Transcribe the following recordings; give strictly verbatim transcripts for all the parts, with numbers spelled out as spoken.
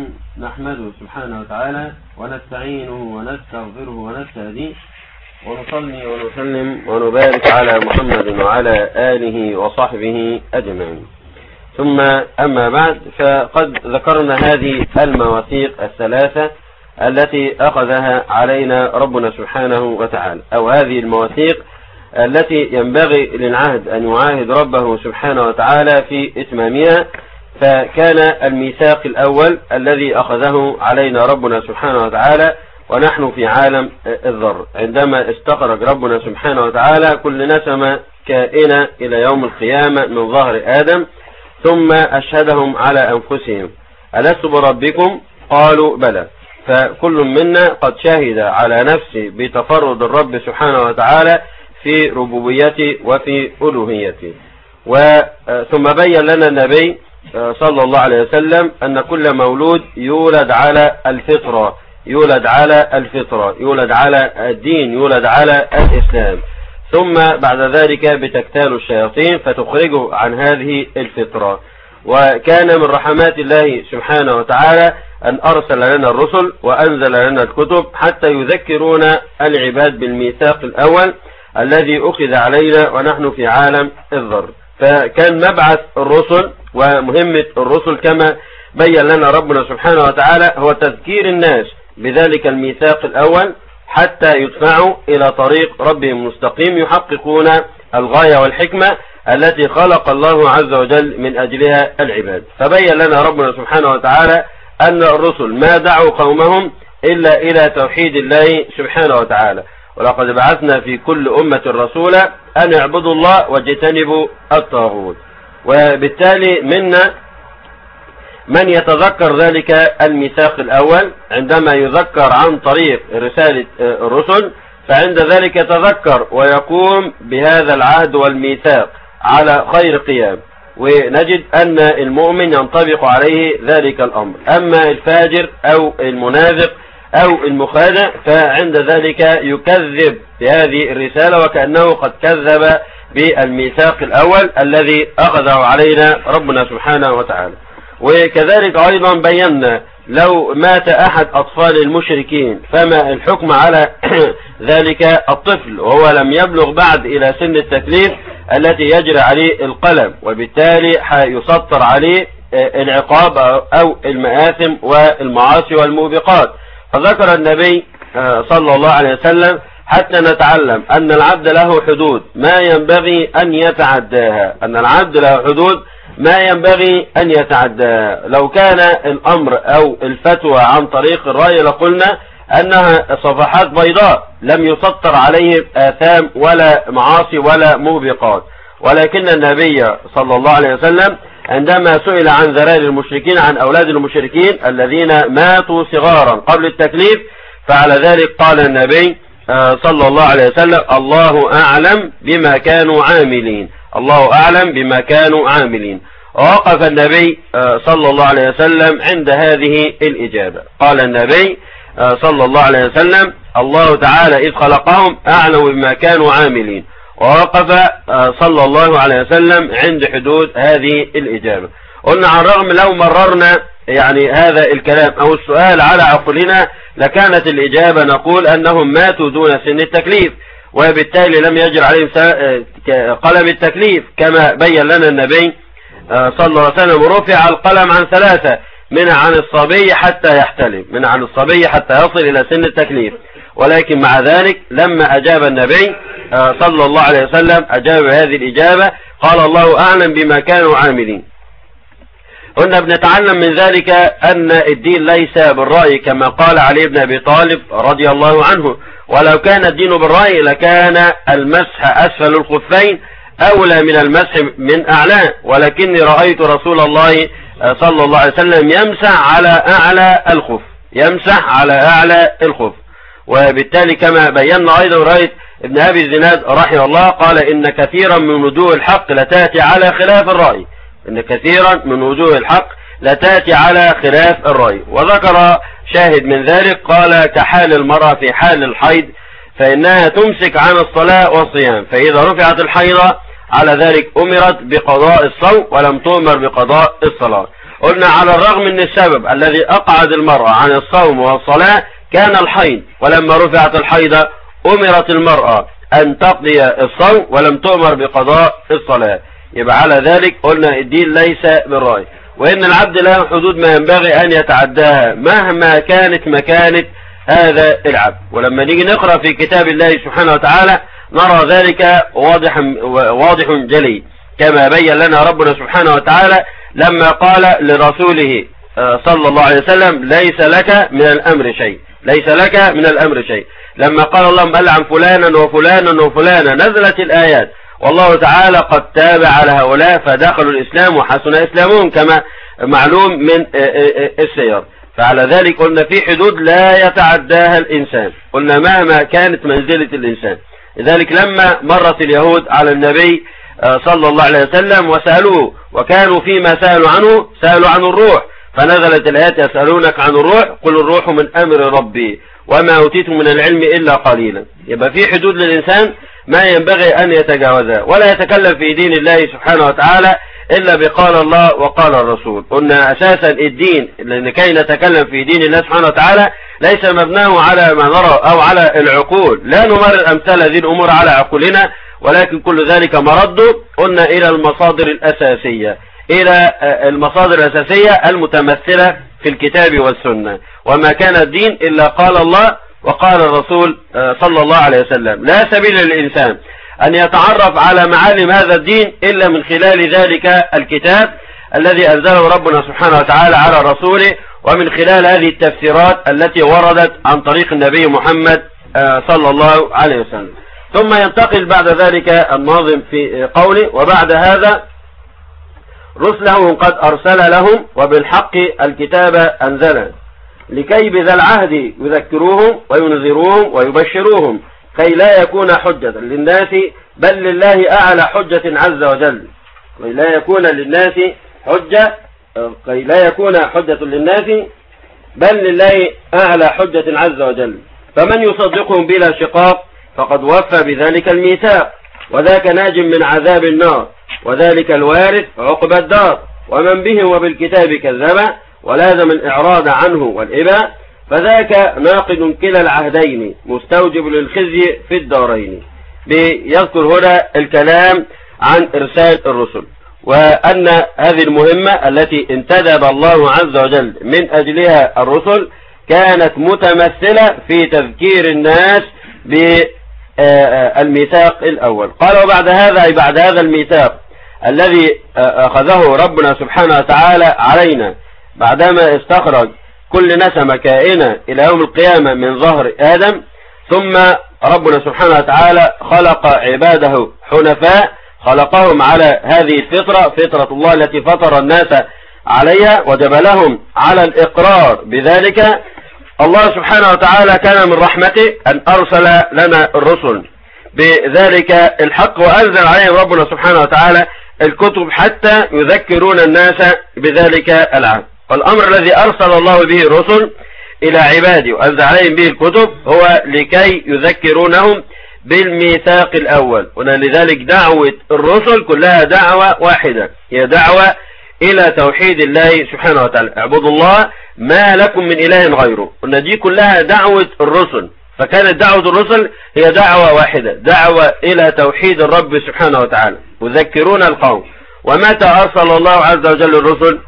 نحمده سبحانه وتعالى ونستعينه ونستغفره ونستهديه ونصلي ونسلم ونبارك على محمد وعلى آله وصحبه أجمعين. ثم أما بعد، فقد ذكرنا هذه المواثيق الثلاثة التي أخذها علينا ربنا سبحانه وتعالى، أو هذه المواثيق التي ينبغي للعهد أن يعاهد ربه سبحانه وتعالى في إتمامها. فكان الميثاق الأول الذي أخذه علينا ربنا سبحانه وتعالى ونحن في عالم الذر، عندما استخرج ربنا سبحانه وتعالى كل نسمة كائنة إلى يوم القيامة من ظهر آدم، ثم أشهدهم على أنفسهم: ألست بربكم؟ قالوا بلى. فكل منا قد شهد على نفسه بتفرد الرب سبحانه وتعالى في ربوبيته وفي ألوهيته. وثم بين لنا النبي صلى الله عليه وسلم أن كل مولود يولد على الفطرة، يولد على الفطرة، يولد على الدين، يولد على الإسلام، ثم بعد ذلك بتكتال الشياطين فتخرجه عن هذه الفطرة. وكان من رحمات الله سبحانه وتعالى أن أرسل لنا الرسل وأنزل لنا الكتب حتى يذكرون العباد بالميثاق الأول الذي أخذ علينا ونحن في عالم الذر. فكان مبعث الرسل ومهمة الرسل كما بين لنا ربنا سبحانه وتعالى هو تذكير الناس بذلك الميثاق الأول حتى يدفعوا إلى طريق ربهم المستقيم، يحققون الغاية والحكمة التي خلق الله عز وجل من أجلها العباد. فبين لنا ربنا سبحانه وتعالى أن الرسل ما دعوا قومهم إلا إلى توحيد الله سبحانه وتعالى، ولقد بعثنا في كل أمة رسولا أن اعبدوا الله واجتنبوا الطاغوت. وبالتالي منا من يتذكر ذلك الميثاق الأول عندما يذكر عن طريق رسالة الرسل، فعند ذلك يتذكر ويقوم بهذا العهد والميثاق على خير قيام، ونجد أن المؤمن ينطبق عليه ذلك الأمر. أما الفاجر أو المنافق أو المخادع فعند ذلك يكذب بهذه الرسالة وكأنه قد كذب بالميثاق الأول الذي أخذه علينا ربنا سبحانه وتعالى. وكذلك أيضا بينا لو مات أحد أطفال المشركين فما الحكم على ذلك الطفل وهو لم يبلغ بعد إلى سن التكليف التي يجري عليه القلم، وبالتالي يسطر عليه العقاب أو المآثم والمعاصي والموبقات. فذكر النبي صلى الله عليه وسلم حتى نتعلم أن العبد له حدود ما ينبغي أن يتعداها، أن العبد له حدود ما ينبغي أن يتعداها. لو كان الأمر أو الفتوى عن طريق الرأي لقلنا أنها صفحات بيضاء لم يسطر عليه آثام ولا معاصي ولا موبقات، ولكن النبي صلى الله عليه وسلم عندما سئل عن ذراري المشركين، عن أولاد المشركين الذين ماتوا صغارا قبل التكليف، فعلى ذلك قال النبي صلى الله عليه وسلم: الله أعلم بما كانوا عاملين، الله أعلم بما كانوا عاملين. ووقف النبي صلى الله عليه وسلم عند هذه الإجابة. قال النبي صلى الله عليه وسلم: الله تعالى إذ خلقهم أعلم بما كانوا عاملين. ووقف صلى الله عليه وسلم عند حدود هذه الإجابة. قلنا على الرغم لو مررنا يعني هذا الكلام أو السؤال على عقلنا لكانت الإجابة نقول أنهم ماتوا دون سن التكليف، وبالتالي لم يجر عليهم قلم التكليف كما بين لنا النبي صلى الله عليه وسلم: رفع القلم عن ثلاثة، من عن الصبي حتى يحتلم، من عن الصبي حتى يصل إلى سن التكليف. ولكن مع ذلك لما أجاب النبي صلى الله عليه وسلم أجاب هذه الإجابة، قال: الله أعلم بما كانوا عاملين. قلنا بنتعلم من ذلك أن الدين ليس بالرأي كما قال علي بن أبي طالب رضي الله عنه: ولو كان الدين بالرأي لكان المسح أسفل الخفين أولى من المسح من أعلاه، ولكني رأيت رسول الله صلى الله عليه وسلم يمسح على أعلى الخف، يمسح على أعلى الخف. وبالتالي كما بينا أيضا رأيت ابن أبي الزناد رحمه الله قال: إن كثيرا من وجوه الحق لتأتي على خلاف الرأي، إن كثيرا من وجوه الحق لتأتي على خلاف الرأي. وذكر شاهد من ذلك قال: كحال المرأة في حال الحيض فإنها تمسك عن الصلاة والصيام، فإذا رفعت الحيضة على ذلك أمرت بقضاء الصوم ولم تؤمر بقضاء الصلاة. قلنا على الرغم من السبب الذي أقعد المرأة عن الصوم والصلاة كان الحيض، ولما رفعت الحيض أمرت المرأة أن تقضي الصوم ولم تؤمر بقضاء الصلاة. يبقى على ذلك قلنا الدين ليس بالرأي، وإن العبد له حدود ما ينبغي أن يتعداها مهما كانت مكانة هذا العبد. ولما نيجي نقرأ في كتاب الله سبحانه وتعالى نرى ذلك واضح واضح جلي، كما بين لنا ربنا سبحانه وتعالى لما قال لرسوله صلى الله عليه وسلم ليس لك من الأمر شيء، ليس لك من الأمر شيء. لما قال اللهم قال عن فلانا وفلانا وفلانا نزلت الآيات، والله تعالى قد تاب على هؤلاء فدخلوا الإسلام وحسن إسلامهم كما معلوم من السير. فعلى ذلك قلنا في حدود لا يتعداها الإنسان، قلنا مهما كانت منزلة الإنسان. لذلك لما مرت اليهود على النبي صلى الله عليه وسلم وسألوه، وكانوا فيما سألوا عنه سألوا عن الروح، فنزلت الآيات يسألونك عن الروح قل الروح من أمر ربي وما أوتيتم من العلم إلا قليلا. يبقى في حدود للإنسان ما ينبغي أن يتجاوزها، ولا يتكلم في دين الله سبحانه وتعالى إلا بقال الله وقال الرسول. قلنا أساسا الدين لكي نتكلم في دين الله سبحانه وتعالى ليس مبناه على ما نرى أو على العقول، لا نمرر أمثال هذه الأمور على عقولنا، ولكن كل ذلك مرده قلنا إلى المصادر الأساسية، إلى المصادر الأساسية المتمثلة في الكتاب والسنة. وما كان الدين إلا قال الله وقال الرسول صلى الله عليه وسلم. لا سبيل للإنسان أن يتعرف على معالم هذا الدين إلا من خلال ذلك الكتاب الذي أنزله ربنا سبحانه وتعالى على رسوله، ومن خلال هذه التفسيرات التي وردت عن طريق النبي محمد صلى الله عليه وسلم. ثم ينتقل بعد ذلك الناظم في قوله وبعد هذا رسله قد أرسل لهم وبالحق الكتاب أنزله لكي بذا العهد يذكروهم وينذروهم ويبشروهم كي لا يكون حجة للناس بل لله أعلى حجة عز وجل، كي لا يكون للناس حجة كي لا يكون حجة للناس بل لله أعلى حجة عز وجل. فمن يصدقهم بلا شقاق فقد وفى بذلك الميثاق، وذاك ناج من عذاب النار، وذلك الوارث عقبى الدار. ومن به وبالكتاب كذب ولازم الإعراض عنه والإباء فذاك ناقض كلا العهدين مستوجب للخزي في الدارين. بيذكر هنا الكلام عن إرسال الرسل، وأن هذه المهمة التي انتدب الله عز وجل من أجلها الرسل كانت متمثلة في تذكير الناس بالميثاق الأول. قال وبعد هذا أي بعد هذا الميثاق الذي أخذه ربنا سبحانه وتعالى علينا بعدما استخرج كل نسمة كائنة إلى يوم القيامة من ظهر آدم، ثم ربنا سبحانه وتعالى خلق عباده حنفاء، خلقهم على هذه الفطرة، فطرة الله التي فطر الناس عليها وجبلهم على الإقرار بذلك. الله سبحانه وتعالى كان من رحمته أن أرسل لنا الرسل بذلك الحق، وأنزل عليهم ربنا سبحانه وتعالى الكتب حتى يذكرون الناس بذلك العهد. والأمر الذي أرسل الله به الرسل إلى عباده وأنزل عليهم به الكتب هو لكي يذكرونهم بالميثاق الأول. ولذلك دعوة الرسل كلها دعوة واحدة، هي دعوة إلى توحيد الله سبحانه وتعالى، اعبدوا الله ما لكم من إله غيره. قلنا دي كلها دعوة الرسل، فكانت دعوة الرسل هي دعوة واحدة، دعوة إلى توحيد الرب سبحانه وتعالى، يذكرون القوم. ومتى أرسل الله عز وجل الرسل؟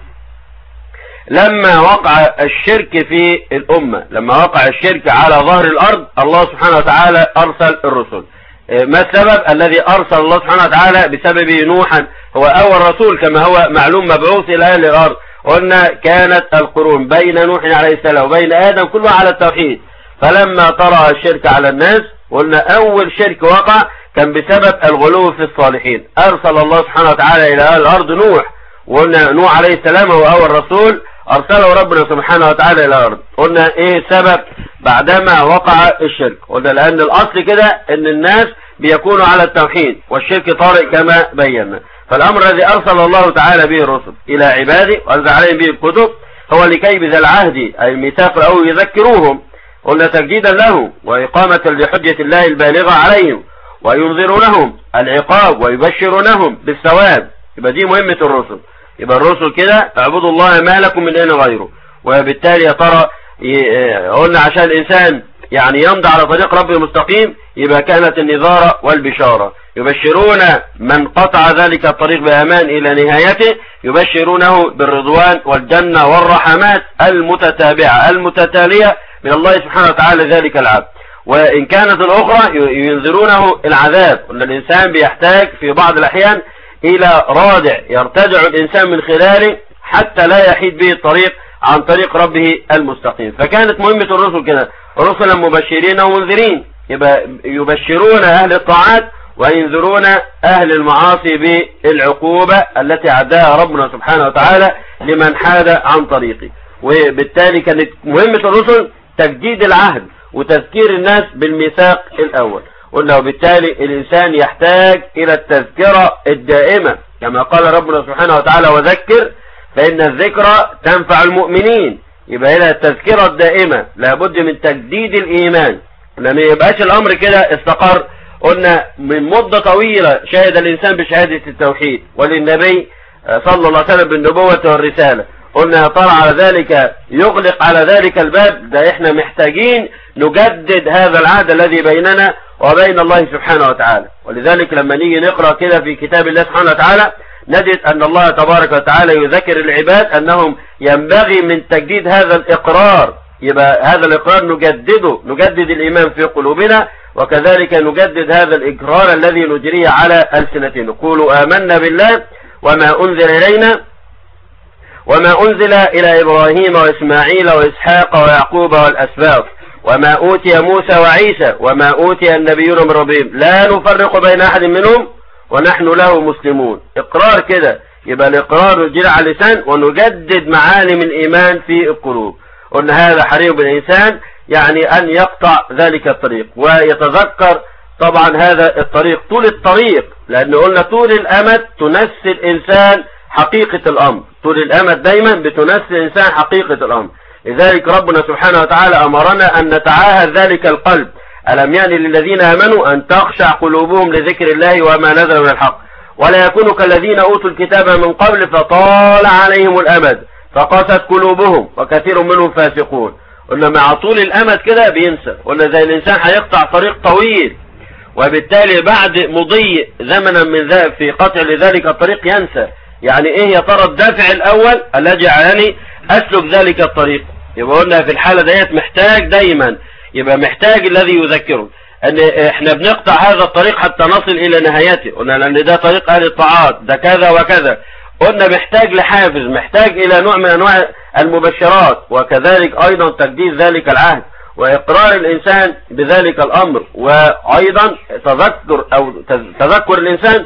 لما وقع الشرك في الأمة، لما وقع الشرك على ظهر الأرض الله سبحانه وتعالى أرسل الرسل. ما السبب الذي أرسل الله سبحانه وتعالى بسببه نوحا؟ هو أول رسول كما هو معلوم مبعوث إلى أهل الأرض. قلنا كانت القرون بين نوح عليه السلام وبين آدم كلها على التوحيد، فلما طرأ الشرك على الناس قلنا أول شرك وقع كان بسبب الغلو في الصالحين. أرسل الله سبحانه وتعالى إلى أهل الأرض نوح، وقلنا نوح عليه السلام هو أول رسول أرسله ربنا سبحانه وتعالى إلى الأرض. قلنا إيه السبب بعدما وقع الشرك؟ قلنا لأن الأصل كده أن الناس بيكونوا على التوحيد والشرك طارئ كما بينا. فالأمر الذي أرسل الله تعالى به الرسل إلى عباده وأنزل عليهم به الكتب هو لكي بذا العهد أي الميثاق الأول يذكروهم، قلنا تجديدا له وإقامة لحجة الله البالغة عليهم، وينذرونهم العقاب ويبشرونهم بالثواب. يبقى دي مهمة الرسل، يبقى الرسل كده اعبدوا الله ما لكم من اله غيره. وبالتالي يا ترى قلنا عشان الانسان يعني يمضي على طريق ربه المستقيم يبقى كانت النذارة والبشارة. يبشرون من قطع ذلك الطريق بأمان إلى نهايته، يبشرونه بالرضوان والجنة والرحمات المتتابعة المتتالية من الله سبحانه وتعالى ذلك العبد. وإن كانت الأخرى ينذرونه العذاب، أن الإنسان بيحتاج في بعض الأحيان إلى رادع يرتدع الإنسان من خلاله حتى لا يحيد به الطريق عن طريق ربه المستقيم. فكانت مهمة الرسل كده، رسلا مبشرين ومنذرين، يبقى يبشرون أهل الطاعات وينذرون أهل المعاصي بالعقوبة التي عداها ربنا سبحانه وتعالى لمن حاد عن طريقه. وبالتالي كانت مهمة الرسل تجديد العهد وتذكير الناس بالميثاق الأول. قلنا وبالتالي الإنسان يحتاج إلى التذكرة الدائمة كما قال ربنا سبحانه وتعالى وذكر فإن الذكرى تنفع المؤمنين. يبقى هنا التذكرة الدائمة لابد من تجديد الإيمان، لأن يبقاش الأمر كده استقر. قلنا من مدة طويلة شهد الإنسان بشهادة التوحيد وللنبي صلى الله عليه وسلم بالنبوة والرسالة، قلنا يا ترى على ذلك يغلق على ذلك الباب؟ ده احنا محتاجين نجدد هذا العهد الذي بيننا وبين الله سبحانه وتعالى. ولذلك لما نيجي نقرأ كده في كتاب الله سبحانه وتعالى نجد أن الله تبارك وتعالى يذكر العباد أنهم ينبغي من تجديد هذا الإقرار. يبقى هذا الإقرار نجدده، نجدد الإيمان في قلوبنا، وكذلك نجدد هذا الإقرار الذي نجريه على ألسنتنا. نقول آمنا بالله وما أنزل إلينا وما أنزل إلى إبراهيم وإسماعيل وإسحاق ويعقوب والأسباط وما أوتي موسى وعيسى وما أوتي النبيون من ربهم لا نفرق بين أحد منهم ونحن له مسلمون. إقرار كده، يبقى الإقرار يجري على اللسان ونجدد معالم الإيمان في القلوب. قلنا هذا حري بالإنسان يعني أن يقطع ذلك الطريق ويتذكر طبعا هذا الطريق طول الطريق، لأن قلنا طول الأمد تنسي الإنسان حقيقة الأمر، طول الأمد دايما بتنسي الإنسان حقيقة الأمر. لذلك ربنا سبحانه وتعالى أمرنا أن نتعاهد ذلك القلب. ألم يعني للذين آمنوا أن تخشع قلوبهم لذكر الله وما نزل من الحق ولا يكونوا كالذين أوتوا الكتاب من قبل فطال عليهم الأمد فقست قلوبهم وكثير منهم فاسقون. قلنا مع طول الأمد كده بينسى، قلنا زي الإنسان هيقطع طريق طويل وبالتالي بعد مضي زمنا من ذلك في قطع لذلك الطريق ينسى يعني ايه يا ترى الدافع الأول الذي جعلني أسلك ذلك الطريق. يبقى قلنا في الحالة ديت محتاج دايما، يبقى محتاج الذي يذكره ان احنا بنقطع هذا الطريق حتى نصل الى نهايته. قلنا لان ده طريق اهل الطاعات، ده كذا وكذا. قلنا محتاج لحافز، محتاج الى نوع من انواع المبشرات، وكذلك ايضا تجديد ذلك العهد واقرار الانسان بذلك الامر، وايضا تذكر او تذكر الانسان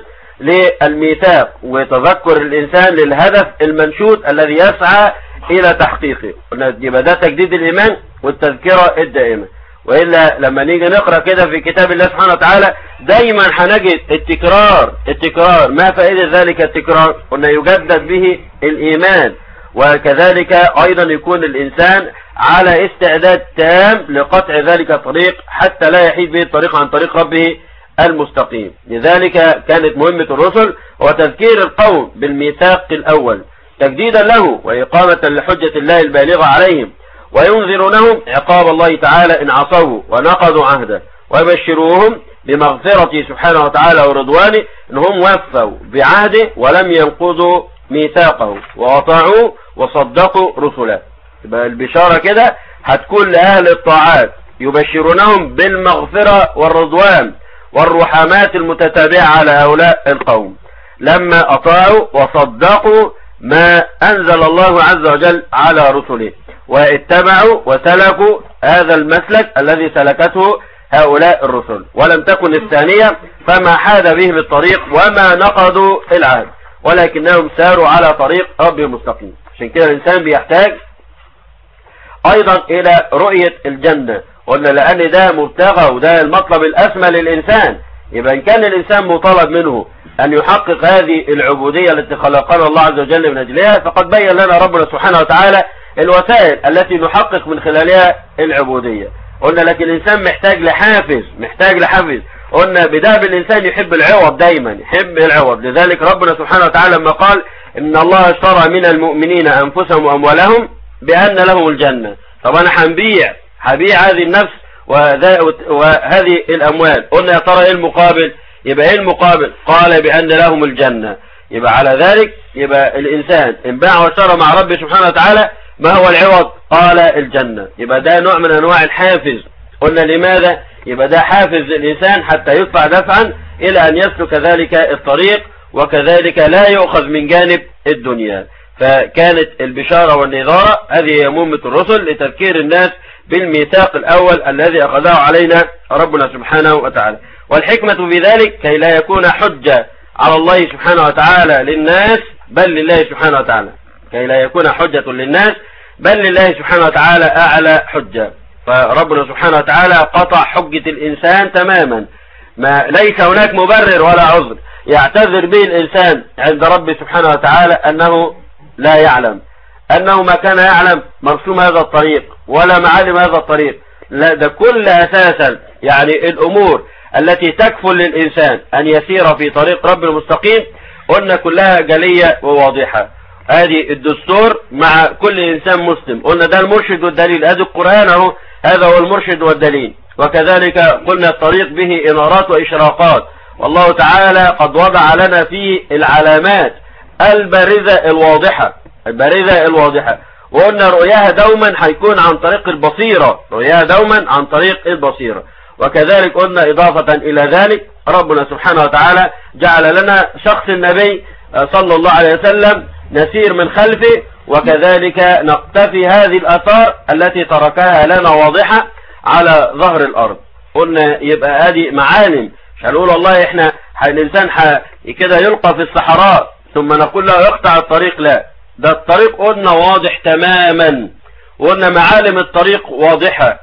للميثاق وتذكر الانسان للهدف المنشود الذي يسعى الى تحقيقه. قلنا يبقى ده تجديد الايمان والتذكرة الدائمة. وإلا لما نيجي نقرأ كده في كتاب الله سبحانه وتعالى دايما هنجد التكرار التكرار. ما فائدة ذلك التكرار؟ قلنا يجدد به الإيمان، وكذلك أيضا يكون الإنسان على استعداد تام لقطع ذلك الطريق حتى لا يحيد به الطريق عن طريق ربه المستقيم. لذلك كانت مهمة الرسل وتذكير القوم بالميثاق الأول تجديدا له وإقامة لحجة الله البالغة عليهم، وينذرونهم عقاب الله تعالى إن عصوا ونقضوا عهده، ويبشروهم بمغفرته سبحانه وتعالى ورضوانه إنهم وفوا بعهده ولم ينقضوا ميثاقه وأطاعوا وصدقوا رسله. يبقى البشارة كده هتكون لأهل الطاعات، يبشرونهم بالمغفرة والرضوان والرحمات المتتابعة على هؤلاء القوم لما أطاعوا وصدقوا ما أنزل الله عز وجل على رسله، واتبعوا وسلكوا هذا المسلك الذي سلكته هؤلاء الرسل، ولم تكن الثانية فما حاد بهم الطريق وما نقضوا العهد ولكنهم ساروا على طريق ربهم المستقيم. عشان كده الإنسان بيحتاج أيضا إلى رؤية الجنة، قلنا لأن ده مبتغى وده المطلب الأسمى للإنسان. يبقى إن كان الإنسان مطالب منه أن يحقق هذه العبودية التي خلقنا الله عز وجل من أجلها، فقد بين لنا ربنا سبحانه وتعالى الوسائل التي نحقق من خلالها العبودية. قلنا لكن الإنسان محتاج لحافز، محتاج لحافز. قلنا بدأ بالإنسان يحب العوض، دايما يحب العوض. لذلك ربنا سبحانه وتعالى لما قال إن الله اشترى من المؤمنين أنفسهم وأموالهم بأن لهم الجنة. طب أنا هنبيع هبيع هذه النفس وهذه الأموال، قلنا يا ترى إيه المقابل؟ يبقى إيه المقابل؟ قال بأن لهم الجنة. يبقى على ذلك يبقى الإنسان إن باع واشترى مع ربه سبحانه وتعالى ما هو العوض؟ قال الجنة. يبقى ده نوع من أنواع الحافز. قلنا لماذا؟ يبقى ده حافز للإنسان حتى يدفع دفعا إلى أن يسلك ذلك الطريق، وكذلك لا يؤخذ من جانب الدنيا. فكانت البشارة والنذارة هذه هي مهمة الرسل لتذكير الناس بالميثاق الأول الذي أخذه علينا ربنا سبحانه وتعالى. والحكمة في ذلك كي لا يكون حجة على الله سبحانه وتعالى للناس بل لله سبحانه وتعالى، كي لا يكون حجة للناس بل لله سبحانه وتعالى أعلى حجة. فربنا سبحانه وتعالى قطع حجة الإنسان تماما، ما ليس هناك مبرر ولا عذر يعتذر به الإنسان عند ربه سبحانه وتعالى أنه لا يعلم، أنه ما كان يعلم مرسوم هذا الطريق ولا معالم هذا الطريق. لا، ده كل أساسا يعني الأمور التي تكفل للإنسان أن يسير في طريق رب المستقيم قلنا كلها جلية وواضحة. هذه الدستور مع كل إنسان مسلم، قلنا ده المرشد والدليل، هذا القرآن اهو هذا هو المرشد والدليل. وكذلك قلنا الطريق به إنارات وإشراقات، والله تعالى قد وضع لنا فيه العلامات البارزة الواضحة البارزة الواضحة وقلنا رؤياها دوما هيكون عن طريق البصيرة، رؤياها دوما عن طريق البصيرة. وكذلك قلنا إضافة إلى ذلك ربنا سبحانه وتعالى جعل لنا شخص النبي صلى الله عليه وسلم نسير من خلفه، وكذلك نقتفي هذه الآثار التي تركها لنا واضحة على ظهر الأرض. قلنا يبقى هذه معالم، مش هنقول والله احنا الإنسان كده يلقى في الصحراء ثم نقول له يقطع الطريق، لا، ده الطريق قلنا واضح تماما، وقلنا معالم الطريق واضحة.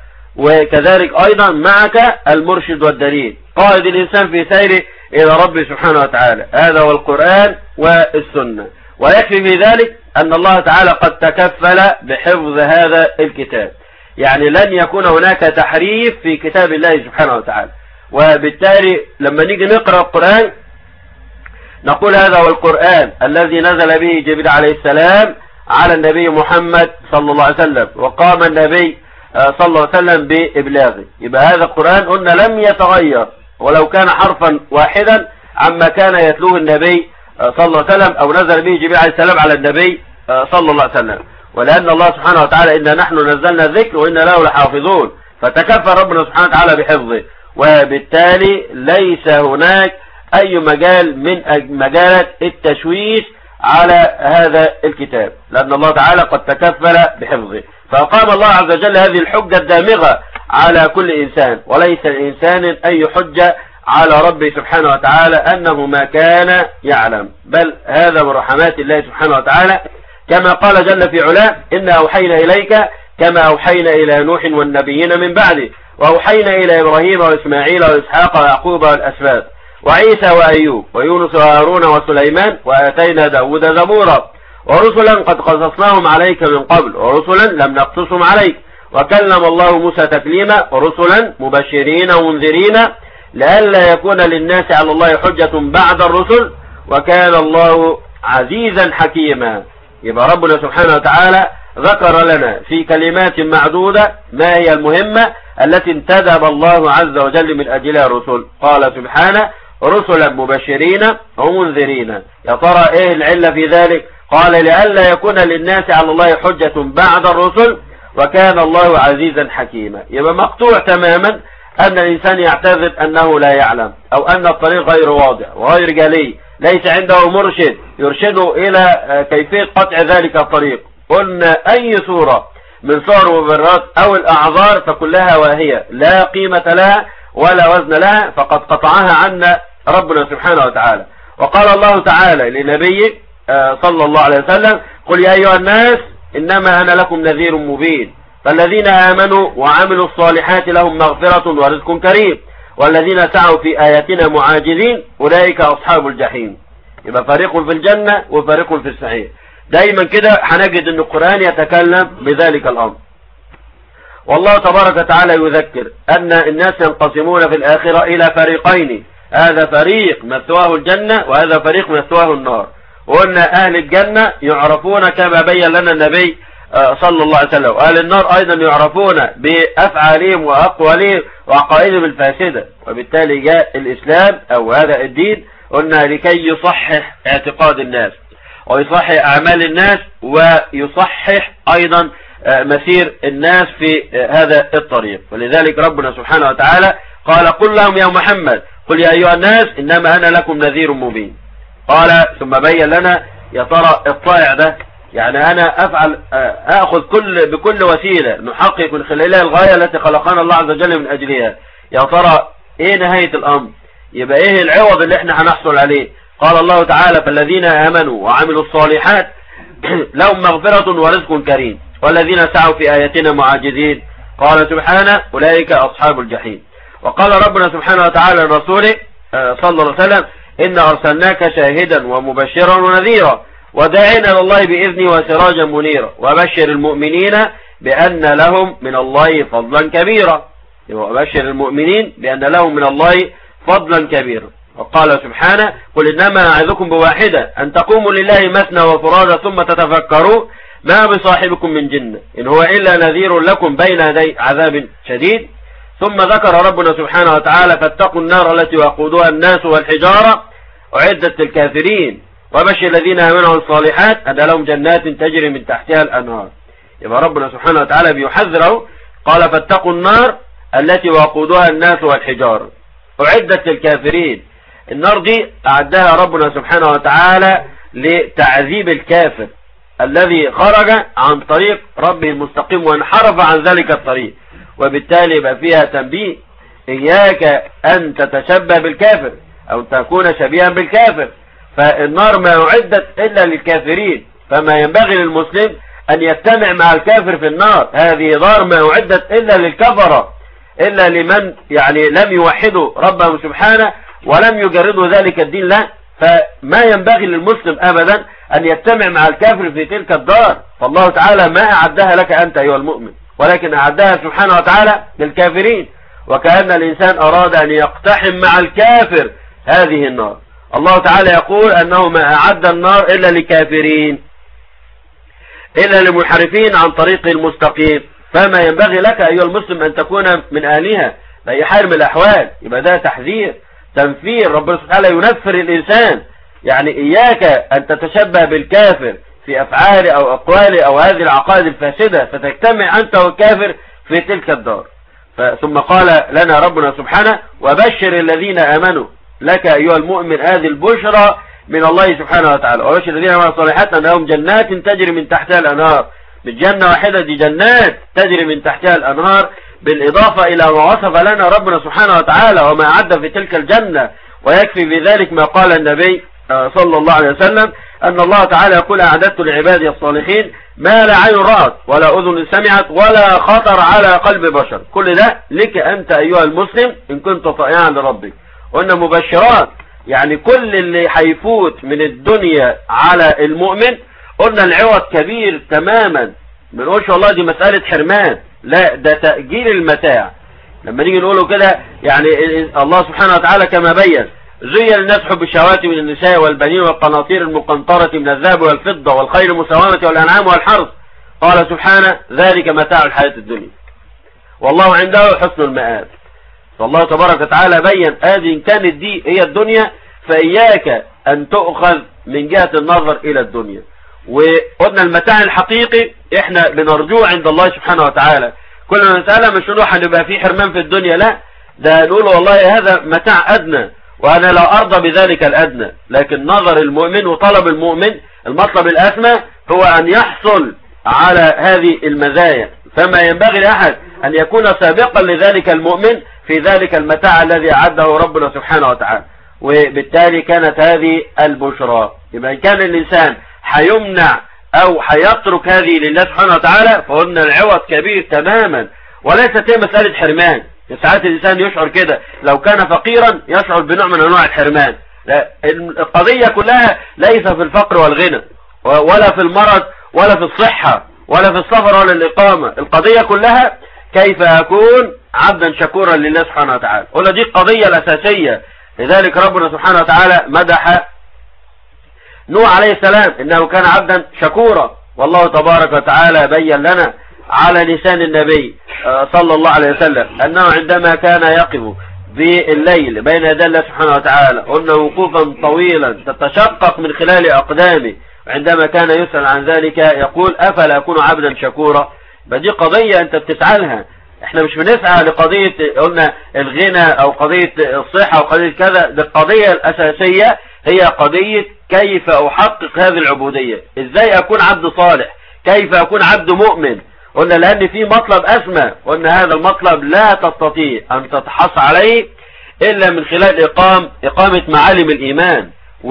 وكذلك أيضا معك المرشد والدليل، قائد الإنسان في سيره إلى ربه سبحانه وتعالى، هذا هو القرآن والسنة. ويكفي في ذلك أن الله تعالى قد تكفل بحفظ هذا الكتاب، يعني لن يكون هناك تحريف في كتاب الله سبحانه وتعالى. وبالتالي لما نيجي نقرأ القرآن نقول هذا هو القرآن الذي نزل به جبريل عليه السلام على النبي محمد صلى الله عليه وسلم، وقام النبي صلى الله عليه وسلم بإبلاغه. يبقى هذا القرآن قلنا لم يتغير ولو كان حرفا واحدا عما كان يتلوه النبي صلى الله عليه وسلم أو نزل به جبريل عليه السلام على النبي صلى الله عليه وسلم. ولأن الله سبحانه وتعالى إنا نحن نزلنا الذكر وإنا له لحافظون، فتكفى ربنا سبحانه وتعالى بحفظه. وبالتالي ليس هناك أي مجال من مجالات التشويش على هذا الكتاب، لأن الله تعالى قد تكفل بحفظه. فأقام الله عز وجل هذه الحجة الدامغة على كل إنسان، وليس الإنسان أي حجة على ربه سبحانه وتعالى أنه ما كان يعلم، بل هذا من رحمات الله سبحانه وتعالى، كما قال جل في علاه إنا أوحينا إليك كما أوحينا إلى نوح والنبيين من بعده، وأوحينا إلى إبراهيم وإسماعيل وإسحاق ويعقوب والأسباط وعيسى وأيوب ويونس وهارون وسليمان وآتينا داود زبورا ورسلا قد قصصناهم عليك من قبل ورسلا لم نقصصهم عليك وكلم الله موسى تكليما ورسلا مبشرين ومنذرين لئلا يكون للناس على الله حجة بعد الرسل وكان الله عزيزا حكيما. يبقى ربنا سبحانه وتعالى ذكر لنا في كلمات معدودة ما هي المهمة التي انتدب الله عز وجل من أجلها الرسل. قال سبحانه رسلا مبشرين ومنذرين. يا ترى ايه العلة في ذلك؟ قال لئلا يكون للناس على الله حجة بعد الرسل وكان الله عزيزا حكيما. يبقى مقطوع تماما أن الإنسان يعتذر أنه لا يعلم أو أن الطريق غير واضح وغير جلي، ليس عنده مرشد يرشده إلى كيفية قطع ذلك الطريق. قلنا أي صورة من صور المبررات أو الأعذار فكلها واهية لا قيمة لها ولا وزن لها، فقد قطعها عنا ربنا سبحانه وتعالى. وقال الله تعالى لنبيه صلى الله عليه وسلم قل يا أيها الناس إنما أنا لكم نذير مبين فالذين آمنوا وعملوا الصالحات لهم مغفرة ورزق كريم والذين سعوا في آياتنا معاجزين أولئك أصحاب الجحيم. يبقى فريق في الجنة وفريق في السعير. دايما كده هنجد أن القرآن يتكلم بذلك الأمر. والله تبارك وتعالى يذكر أن الناس ينقسمون في الآخرة إلى فريقين، هذا فريق مثواه الجنة وهذا فريق مثواه النار. وقلنا أهل الجنة يعرفون كما بين لنا النبي صلى الله عليه وسلم، وأهل النار أيضا يعرفون بأفعالهم وأقوالهم وعقائدهم الفاسدة. وبالتالي جاء الإسلام أو هذا الدين قلنا لكي يصحح اعتقاد الناس ويصحح أعمال الناس ويصحح أيضا مسير الناس في هذا الطريق. ولذلك ربنا سبحانه وتعالى قال قل لهم يا محمد قل يا أيها الناس إنما أنا لكم نذير مبين. قال ثم بين لنا يا ترى الطائع ده يعني أنا أفعل أخذ كل بكل وسيلة نحقق من خلالها الغاية التي خلقنا الله عز وجل من أجلها، يا ترى إيه نهاية الأمر؟ يبقى إيه العوض اللي إحنا هنحصل عليه؟ قال الله تعالى فالذين آمنوا وعملوا الصالحات لهم مغفرة ورزق كريم والذين سعوا في آياتنا معاجزين قال سبحانه أولئك أصحاب الجحيم. وقال ربنا سبحانه وتعالى لرسوله صلى الله عليه وسلم إن أرسلناك شاهدا ومبشرا ونذيرا وداعيا إلى الله بإذنه وسراجا منيرا وبشر المؤمنين بأن لهم من الله فضلا كبيرا. وبشر المؤمنين بأن لهم من الله فضلا كبيرا. وقال سبحانه قل إنما أعظكم بواحدة أن تقوموا لله مثنى وفرادى ثم تتفكروا ما بصاحبكم من جنة إن هو إلا نذير لكم بين يدي عذاب شديد. ثم ذكر ربنا سبحانه وتعالى فاتقوا النار التي وقودها الناس والحجارة أعدت للكافرين وبشر الذين آمنوا الصالحات أن لهم جنات تجري من تحتها الأنهار. يبقى ربنا سبحانه وتعالى بيحذره قال فاتقوا النار التي وقودها الناس والحجارة أعدت للكافرين. النار دي أعدها ربنا سبحانه وتعالى لتعذيب الكافر الذي خرج عن طريق ربه المستقيم وانحرف عن ذلك الطريق. وبالتالي يبقى فيها تنبيه إياك أن تتشبه بالكافر أو تكون شبيها بالكافر، فالنار ما أعدت إلا للكافرين، فما ينبغي للمسلم أن يجتمع مع الكافر في النار. هذه نار ما أعدت إلا للكفرة إلا لمن يعني لم يوحدوا ربهم سبحانه ولم يجردوا ذلك الدين له. فما ينبغي للمسلم أبدا أن يجتمع مع الكافر في تلك الدار، فالله تعالى ما أعدها لك أنت أيها المؤمن ولكن أعدها سبحانه وتعالى للكافرين. وكأن الإنسان أراد أن يقتحم مع الكافر هذه النار. الله تعالى يقول أنه ما أعد النار إلا لكافرين إلا لمنحرفين عن طريق المستقيم. فما ينبغي لك أيها المسلم أن تكون من أهلها بأي حال من الأحوال. يبقى ده تحذير تنفير، ربنا سبحانه ينفر الإنسان، يعني إياك أن تتشبه بالكافر في أفعال أو أقوال أو هذه العقائد الفاسدة فتجتمع أنت والكافر في تلك الدار. ثم قال لنا ربنا سبحانه وبشر الذين آمنوا لك أيها المؤمن هذه البشرى من الله سبحانه وتعالى وبشر الذين آمنوا الصالحات أن لهم جنات تجري من تحتها الأنهار. بالجنة واحدة دي جنات تجري من تحتها الأنهار بالإضافة إلى ما وصف لنا ربنا سبحانه وتعالى وما أعد في تلك الجنة. ويكفي بذلك ما قال النبي صلى الله عليه وسلم أن الله تعالى يقول أعددت لعبادي الصالحين ما لا عين رأت ولا أذن سمعت ولا خطر على قلب بشر. كل ده لك أنت أيها المسلم إن كنت طائعا لربك. وأن مبشرات يعني كل اللي هيفوت من الدنيا على المؤمن قلنا العوض كبير تماما. ما نقولش والله دي مسألة حرمان، لا ده تأجيل المتاع. لما نيجي نقوله كده يعني الله سبحانه وتعالى كما بين زين الناس حب الشهوات من النساء والبنين والقناطير المقنطرة من الذهب والفضة والخيل المسومة والأنعام والحرث قال سبحانه ذلك متاع الحياة الدنيا والله عنده حسن المآب. فالله تبارك وتعالى بين هذه إن كانت دي هي الدنيا فإياك أن تؤخذ من جهة النظر إلى الدنيا. وقلنا المتاع الحقيقي احنا بنرجوه عند الله سبحانه وتعالى. كل ما نسألها مش نقول هنبقى في حرمان في الدنيا، لا ده نقول والله هذا متاع أدنى وأنا لا أرضى بذلك الأدنى. لكن نظر المؤمن وطلب المؤمن المطلب الأسمى هو أن يحصل على هذه المزايا. فما ينبغي لأحد أن يكون سابقا لذلك المؤمن في ذلك المتاع الذي أعده ربنا سبحانه وتعالى. وبالتالي كانت هذه البشرى. يبقى كان الإنسان حيمنع أو حيترك هذه لله سبحانه وتعالى فقلنا العوض كبير تماما. وليست هي مسألة حرمان. ساعات الإنسان يشعر كده لو كان فقيرا يشعر بنوع من أنواع الحرمان. لا القضية كلها ليس في الفقر والغنى ولا في المرض ولا في الصحة ولا في السفر ولا الإقامة. القضية كلها كيف أكون عبدا شكورا لله سبحانه وتعالى. قلنا دي القضية الأساسية. لذلك ربنا سبحانه وتعالى مدح نوح عليه السلام إنه كان عبدا شكورا، والله تبارك وتعالى بين لنا على لسان النبي صلى الله عليه وسلم أنه عندما كان يقف بالليل بين يدي الله سبحانه وتعالى قلنا وقوفا طويلا تتشقق من خلال أقدامه، عندما كان يسأل عن ذلك يقول أفلا أكون عبدا شكورا. فدي قضية أنت بتسعى لها، احنا مش بنسعى لقضية قلنا الغنى أو قضية الصحة أو قضية كذا، دي القضية الأساسية هي قضية كيف أحقق هذه العبودية، إزاي أكون عبد صالح، كيف أكون عبد مؤمن. قلنا لأن في مطلب أسمى، قلنا هذا المطلب لا تستطيع أن تتحص عليه إلا من خلال إقام إقامة معالم الإيمان،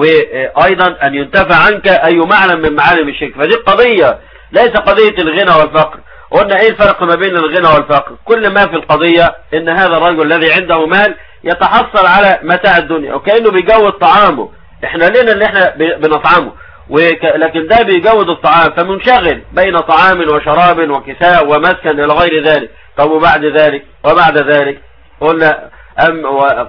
وأيضا أن ينتفع عنك أي معلم من معالم الشرك. فدي القضية ليس قضية الغنى والفقر. قلنا إيه الفرق ما بين الغنى والفقر؟ كل ما في القضية إن هذا الرجل الذي عنده مال يتحصل على متاع الدنيا وكأنه بيجود طعامه، إحنا لنا اللي إحنا بنطعمه، لكن ده بيجود الطعام فمنشغل بين طعام وشراب وكساء ومسكن إلى غير ذلك. طب وبعد ذلك وبعد ذلك قلنا أم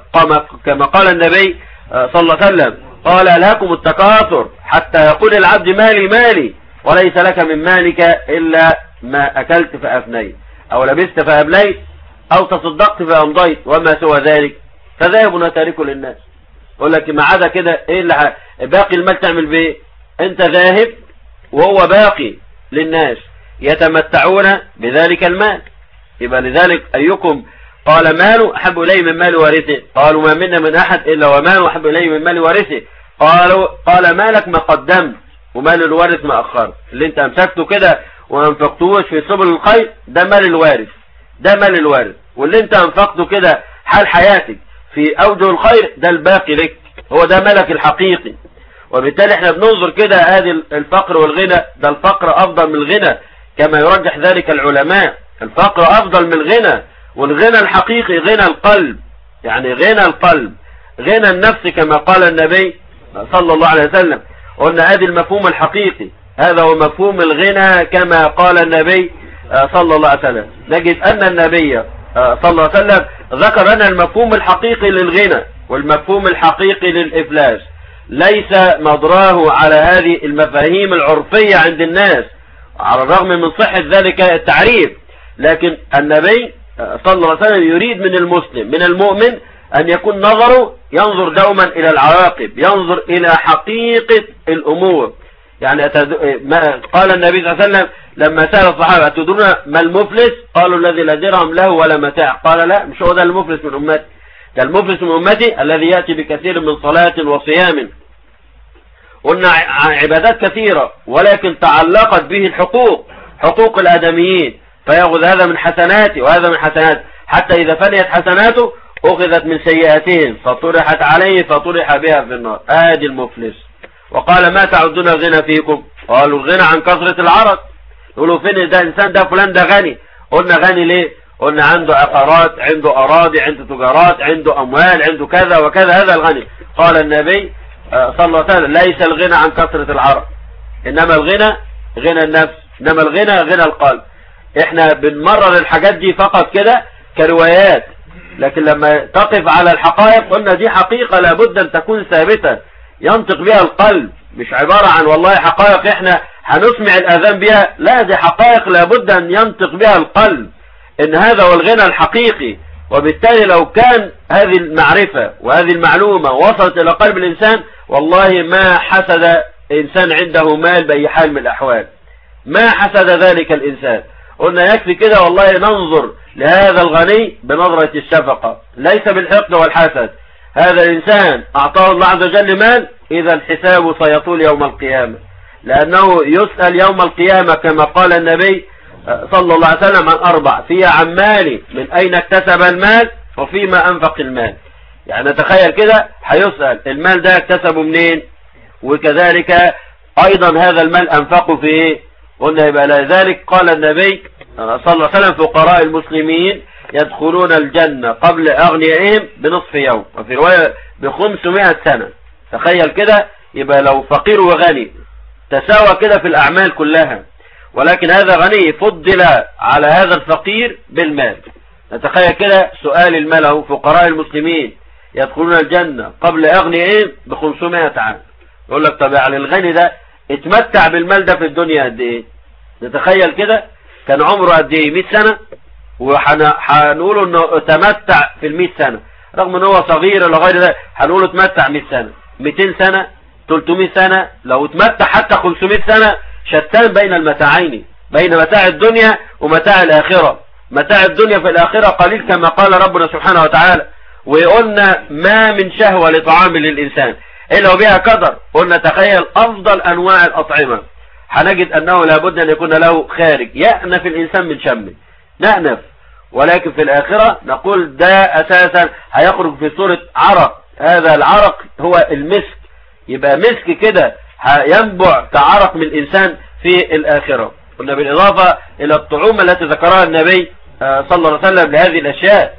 كما قال النبي صلى الله عليه وسلم قال ألهاكم التكاثر حتى يقول العبد مالي مالي وليس لك من مالك إلا ما أكلت فأفنيت أو لبست فأبليت أو تصدقت فأمضيت وما سوى ذلك فذاهب وتاركه للناس. يقول لك ما عدا كده إيه اللي باقي المال تعمل بيه؟ أنت ذاهب وهو باقي للناس يتمتعون بذلك المال. يبقى لذلك أيكم قال ماله أحب إليه من مال وارثه؟ قالوا ما منا من أحد إلا وماله أحب إليه من مال وارثه. قالوا قال مالك ما قدمت ومال الوارث ما أخرت. اللي أنت أمسكته كده وأنفقتوش في سبل الخير ده مال الوارث، ده مال الوارث. واللي أنت أنفقته كده حال حياتك في أوجه الخير ده الباقي لك، هو ده مالك الحقيقي. وبالتالي احنا بننظر كده هذه الفقر والغنى، ده الفقر أفضل من الغنى كما يرجح ذلك العلماء. الفقر أفضل من الغنى، والغنى الحقيقي غنى القلب، يعني غنى القلب غنى النفس كما قال النبي صلى الله عليه وسلم. قلنا هذا المفهوم الحقيقي، هذا هو مفهوم الغنى كما قال النبي صلى الله عليه وسلم. نجد أن النبي صلى الله عليه وسلم ذكر لنا المفهوم الحقيقي للغنى والمفهوم الحقيقي للإفلاس، ليس مضراه على هذه المفاهيم العرفية عند الناس على الرغم من صحة ذلك التعريف. لكن النبي صلى الله عليه وسلم يريد من المسلم من المؤمن أن يكون نظره ينظر دوما إلى العواقب، ينظر إلى حقيقة الأمور. يعني قال النبي صلى الله عليه وسلم لما سأل الصحابة أتدرون ما المفلس؟ قالوا الذي لا درهم له ولا متاع. قال لا، مش هو ده المفلس من أمتي، ده المفلس من أمتي الذي يأتي بكثير من صلاة وصيام. قلنا عبادات كثيرة ولكن تعلقت به الحقوق، حقوق الآدميين، فيأخذ هذا من حسناته وهذا من حسناته، حتى إذا فنيت حسناته أخذت من سيئاتهم فطرحت عليه فطرح بها في النار. آدي المفلس. وقال ما تعدون الغنى فيكم؟ قالوا الغنى عن كثرة العرض. يقولوا فين ده إنسان ده فلان ده غني؟ قلنا غني ليه؟ قلنا عنده عقارات، عنده أراضي، عنده تجارات، عنده أموال، عنده كذا وكذا، هذا الغني. قال النبي صلى الله عليه وسلم ليس الغنى عن كثرة العرض، إنما الغنى غنى النفس، إنما الغنى غنى القلب. احنا بنمرر الحاجات دي فقط كده كروايات، لكن لما تقف على الحقائق قلنا دي حقيقة لابد أن تكون ثابتة ينطق بها القلب، مش عبارة عن والله حقائق احنا هنسمع الأذان بها، لا دي حقائق لابد أن ينطق بها القلب إن هذا هو الغنى الحقيقي. وبالتالي لو كان هذه المعرفة وهذه المعلومة وصلت إلى قلب الإنسان والله ما حسد إنسان عنده مال بأي حال من الأحوال، ما حسد ذلك الإنسان. قلنا يكفي كده والله ننظر لهذا الغني بنظرة الشفقة ليس بالحقد والحسد. هذا الإنسان أعطاه الله عز وجل مال، إذا الحساب سيطول يوم القيامة، لأنه يسأل يوم القيامة كما قال النبي صلى الله عليه وسلم عن أربع: فيها عن مالي، من أين اكتسب المال، وفيما أنفق المال. يعني نتخيل كده هيسأل المال ده اكتسبه منين، وكذلك أيضا هذا المال أنفقه في إيه. قلنا يبقى لذلك قال النبي صلى الله عليه وسلم فقراء المسلمين يدخلون الجنة قبل أغنيائهم بنصف يوم، وفي رواية بخمسمائة سنة. تخيل كده، يبقى لو فقير وغني تساوى كده في الأعمال كلها، ولكن هذا غني فضل على هذا الفقير بالمال. نتخيل كده سؤال المال له فقراء المسلمين يدخلون الجنة قبل أغنيائهم بخمسمائة عام، يقول لك طب يعني الغني ده اتمتع بالمال ده في الدنيا قد ايه؟ نتخيل كده كان عمره قد ايه؟ مئة سنة، وهنقول انه تمتع في المئة سنة، رغم ان هو صغير ولا غير ذلك هنقول اتمتع مئة سنة، مئتين سنة، ثلاثمئة سنة، لو اتمتع حتى خمسمئة سنة، شتان بين المتاعين، بين متاع الدنيا ومتاع الآخرة. متاع الدنيا في الآخرة قليل كما قال ربنا سبحانه وتعالى، وقلنا ما من شهوة لطعام للإنسان إلا وبها قدر. قلنا تخيل أفضل أنواع الأطعمة هنجد أنه لابد أن يكون له خارج يأنف الإنسان من شمه، نأنف، ولكن في الآخرة نقول ده أساسا هيخرج في صورة عرق، هذا العرق هو المسك، يبقى مسك كده ينبع كعرق من الإنسان في الآخرة. قلنا بالإضافة إلى الطعوم التي ذكرها النبي صلى الله عليه وسلم لهذه الأشياء.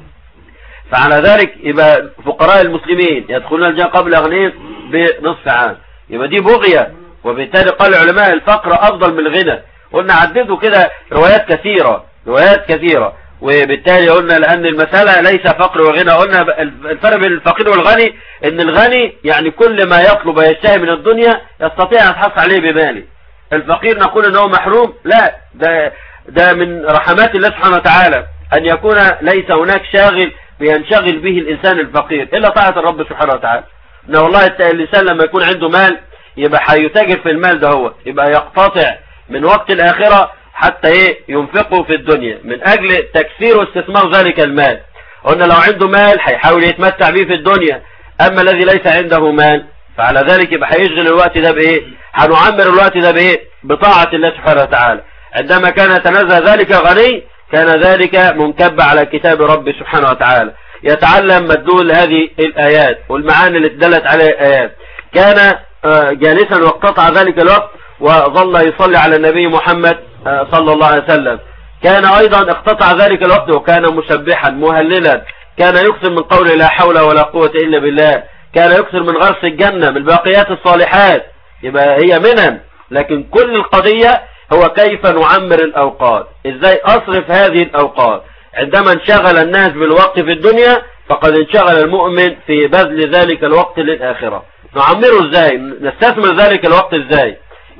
فعلى ذلك يبقى فقراء المسلمين يدخلون الجنة قبل أغنيهم بنصف عام، يبقى دي بغية، وبالتالي قال العلماء الفقر أفضل من الغنى. قلنا عددوا كده روايات كثيرة روايات كثيرة وبالتالي قلنا لأن المسألة ليس فقر وغنى. قلنا الفرق بين الفقير والغني إن الغني يعني كل ما يطلب ويشتهي من الدنيا يستطيع أن يحصل عليه بماله. الفقير نقول إنه محروم، لا، ده ده من رحمات الله سبحانه وتعالى أن يكون ليس هناك شاغل بينشغل به الإنسان الفقير إلا طاعة الرب سبحانه وتعالى. إن والله الإنسان لما يكون عنده مال يبقى هيتاجر في المال ده، هو يبقى يقتطع من وقت الآخرة حتى ايه ينفقه في الدنيا من أجل تكثير واستثمار ذلك المال. قلنا لو عنده مال هيحاول يتمتع به في الدنيا، أما الذي ليس عنده مال فعلى ذلك يبقى هيشغل الوقت ده بإيه؟ هنعمر الوقت ده بإيه؟ بطاعة الله سبحانه وتعالى. عندما كان يتنزه ذلك غني كان ذلك منكب على كتاب رب سبحانه وتعالى، يتعلم مدلول هذه الآيات والمعاني اللي اتدلت عليه الآيات. كان جالسا واقتطع ذلك الوقت وظل يصلي على النبي محمد صلى الله عليه وسلم. كان أيضا اقتطع ذلك الوقت وكان مسبحا مهللا، كان يكثر من قول لا حول ولا قوة إلا بالله، كان يكثر من غرس الجنة، من الباقيات الصالحات. يبقى هي منن، لكن كل القضية هو كيف نعمر الأوقات، إزاي أصرف هذه الأوقات. عندما انشغل الناس بالوقت في الدنيا فقد انشغل المؤمن في بذل ذلك الوقت للآخرة. نعمره إزاي، نستثمر ذلك الوقت إزاي.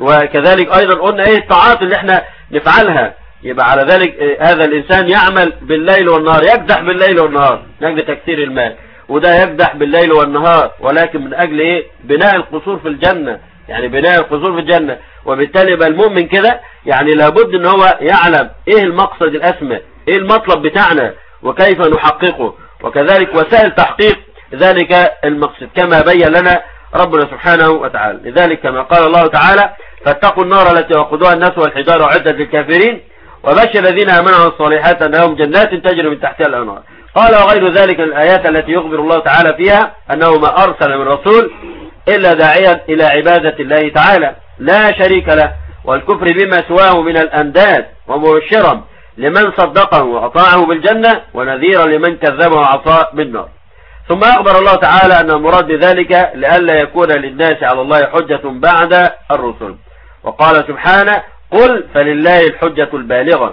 وكذلك أيضا قلنا إيه الطاعات اللي احنا نفعلها. يبقى على ذلك إيه هذا الإنسان يعمل بالليل والنهار، يكدح بالليل والنهار من أجل تكثير المال، وده يكدح بالليل والنهار ولكن من أجل إيه بناء القصور في الجنة، يعني بناء القصور في الجنة. وبالتالي يبقى المؤمن كده يعني لابد ان هو يعلم ايه المقصد الاسمى، ايه المطلب بتاعنا وكيف نحققه، وكذلك وسائل تحقيق ذلك المقصد كما بين لنا ربنا سبحانه وتعالى. لذلك كما قال الله تعالى فاتقوا النار التي وقودها الناس والحجارة أعدت للكافرين وبشر الذين آمنوا الصالحات أنهم جنات تجري من تحتها الأنهار. قال وغير ذلك من الآيات التي يخبر الله تعالى فيها أنه ما أرسل من رسول إلا داعيا إلى عبادة الله تعالى لا شريك له والكفر بما سواه من الأنداد، ومبشرا لمن صدقه وأطاعه بالجنة ونذيرا لمن كذبه وعصاه بالنار. ثم أخبر الله تعالى أن المراد بذلك لئلا يكون للناس على الله حجة بعد الرسل، وقال سبحانه قل فلله الحجة البالغة.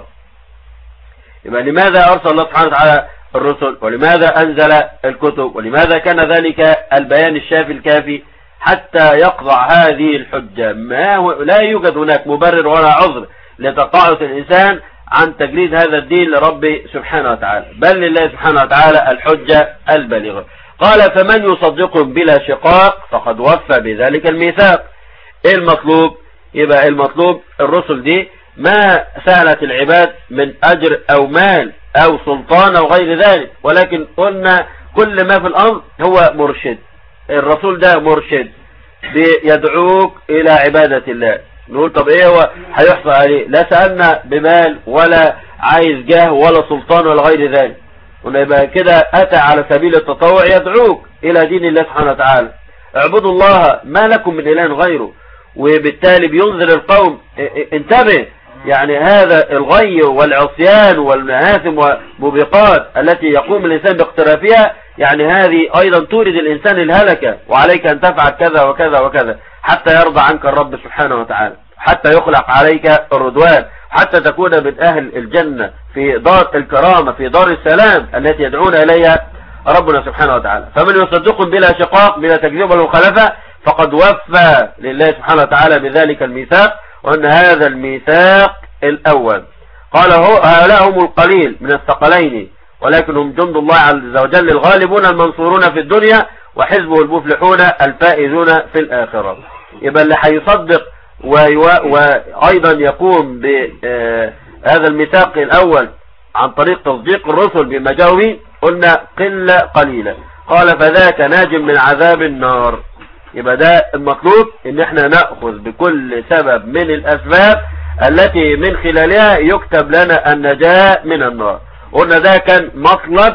يبقى لماذا أرسل الله سبحانه وتعالى الرسل، ولماذا أنزل الكتب، ولماذا كان ذلك البيان الشافي الكافي حتى يقضع هذه الحجة. ما هو لا يوجد هناك مبرر ولا عذر لتقاعس الإنسان عن تجريد هذا الدين لرب سبحانه وتعالى، بل لله سبحانه وتعالى الحجة البالغة. قال فمن يصدق بلا شقاق فقد وفى بذلك الميثاق. ايه المطلوب؟ يبقى المطلوب الرسل دي ما سألت العباد من أجر أو مال أو سلطان أو غير ذلك، ولكن قلنا كل ما في الأمر هو مرشد. الرسول ده مرشد بيدعوك إلى عبادة الله. نقول طب ايه هو هيحصل عليه؟ لا سألنا بمال ولا عايز جاه ولا سلطان ولا غير ذلك. ونبقى كده أتى على سبيل التطوع يدعوك إلى دين الله سبحانه وتعالى. اعبدوا الله ما لكم من إله غيره. وبالتالي بينذر القوم انتبه، يعني هذا الغي والعصيان والمآثم والموبقات التي يقوم الإنسان باقترافها، يعني هذه أيضا تورد الإنسان الهلكة، وعليك أن تفعل كذا وكذا وكذا حتى يرضى عنك الرب سبحانه وتعالى، حتى يخلق عليك الرضوان، حتى تكون من أهل الجنة في دار الكرامة في دار السلام التي يدعون إليها ربنا سبحانه وتعالى. فمن يصدق بلا شقاق بلا تكذيب ولا مخالفة فقد وفى لله سبحانه وتعالى بذلك الميثاق، وأن هذا الميثاق الأول. قال هؤلاء هم القليل من الثقلين، ولكن هم جند الله عز وجل الغالبون المنصورون في الدنيا، وحزبه المفلحون الفائزون في الآخرة. يبقى اللي هيصدق وأيضا يقوم بهذا الميثاق الأول عن طريق تصديق الرسل بما جاءوا به، قلنا قلة قليلة. قال فذاك ناج من عذاب النار. يبقى ده المطلوب، ان احنا نأخذ بكل سبب من الأسباب التي من خلالها يكتب لنا النجاة من النار. قلنا ده كان مطلب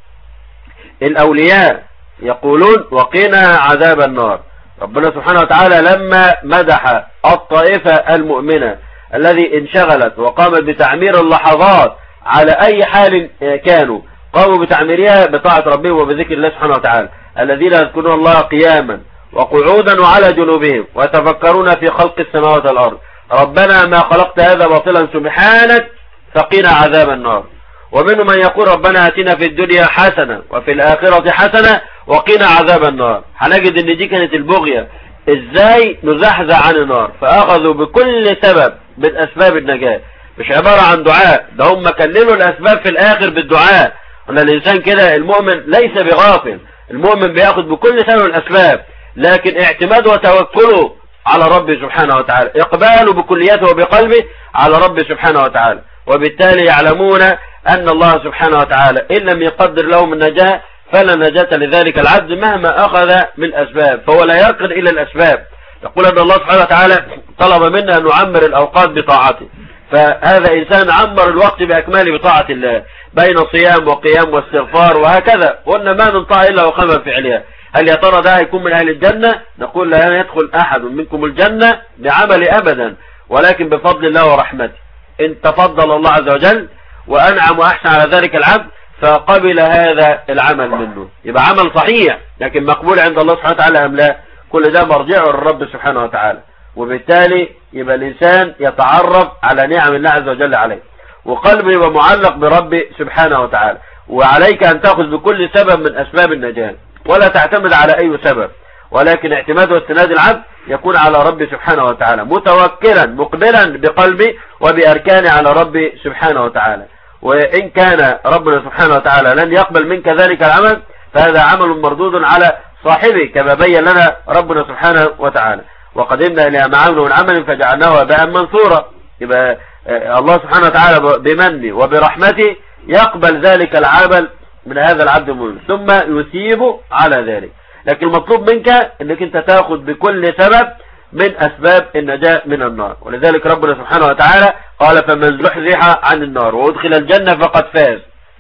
الأولياء، يقولون وقنا عذاب النار. ربنا سبحانه وتعالى لما مدح الطائفة المؤمنة الذي انشغلت وقامت بتعمير اللحظات على أي حال كانوا، قاموا بتعميرها بطاعة ربهم وبذكر الله سبحانه وتعالى، الذين يذكرون الله قياما وقعودا وعلى جنوبهم ويتفكرون في خلق السماوات والأرض، ربنا ما خلقت هذا باطلا سبحانك فقنا عذاب النار. ومنهم من يقول ربنا آتنا في الدنيا حسنة وفي الآخرة حسنة وقنا عذاب النار. هنجد ان دي كانت البغية، ازاي نزحزح عن النار، فأخذوا بكل سبب من أسباب النجاة. مش عبارة عن دعاء، ده هم كللوا الأسباب في الآخر بالدعاء. أن الإنسان كده المؤمن ليس بغافل، المؤمن بيأخذ بكل سبب الأسباب، لكن اعتماده وتوكله على ربه سبحانه وتعالى، إقباله بكليته وبقلبه على ربه سبحانه وتعالى. وبالتالي يعلمون أن الله سبحانه وتعالى إن لم يقدر لهم النجاة فلا نجاة لذلك العبد مهما أخذ من الأسباب، فهو لا يركض إلى الأسباب. يقول أن الله سبحانه وتعالى طلب منا أن نعمر الأوقات بطاعته، فهذا إنسان عمر الوقت بأكمال بطاعة الله بين صيام وقيام واستغفار وهكذا. قلنا ما من طاعة إلا وخمم فعلها. هل يا ترى ده هيكون من أهل الجنة؟ نقول لا يدخل أحد منكم الجنة بعمل أبدا، ولكن بفضل الله ورحمته. إن تفضل الله عز وجل وأنعم وأحسن على ذلك العبد فقبل هذا العمل منه، يبقى عمل صحيح لكن مقبول عند الله سبحانه وتعالى أم لا؟ كل ده مرجعه للرب سبحانه وتعالى. وبالتالي يبقى الإنسان يتعرف على نعم الله عز وجل عليه، وقلبه يبقى معلق بربه سبحانه وتعالى. وعليك أن تأخذ بكل سبب من أسباب النجاة، ولا تعتمد على أي سبب، ولكن اعتماد واستناد العبد يكون على ربه سبحانه وتعالى، متوكلا مقبلا بقلبه وبأركانه على ربه سبحانه وتعالى. وإن كان ربنا سبحانه وتعالى لن يقبل منك ذلك العمل فهذا عمل مردود على صاحبه، كما بين لنا ربنا سبحانه وتعالى وقدمنا إلى ما عملوا من عمل فجعلناه هباء منثورا. يبقى الله سبحانه وتعالى بمنه وبرحمته يقبل ذلك العمل من هذا العبد المؤمن ثم يثيبه على ذلك. لكن المطلوب منك انك انت تاخذ بكل سبب من اسباب النجاة من النار. ولذلك ربنا سبحانه وتعالى قال فمن زحزح عن النار وادخل الجنة فقد فاز.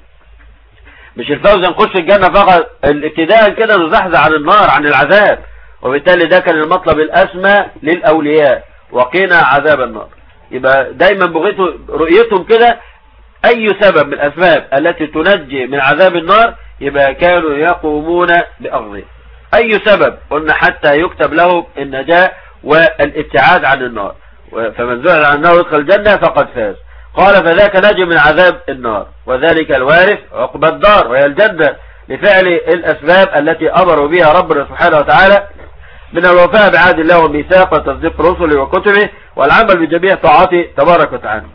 مش الفوز نخش الجنة فقط، الابتداء كده نزحزح عن النار عن العذاب. وبالتالي ده كان المطلب الاسمى للاولياء، وقنا عذاب النار. يبقى دايما بغيتوا رؤيتهم كده اي سبب من الاسباب التي تنجي من عذاب النار يبقى كانوا يقومون باخذه. اي سبب قلنا حتى يكتب له النجاة والابتعاد عن النار. فمن زحزح عن النار وادخل الجنة فقد فاز. قال فذاك نجي من عذاب النار، وذلك الوارث عقبى الدار وهي الجنة، لفعل الاسباب التي امروا بها ربنا سبحانه وتعالى من الوفاء بعهد الله وميثاقه وتصديق رسله وكتبه والعمل بجميع طاعاته تبارك وتعالى.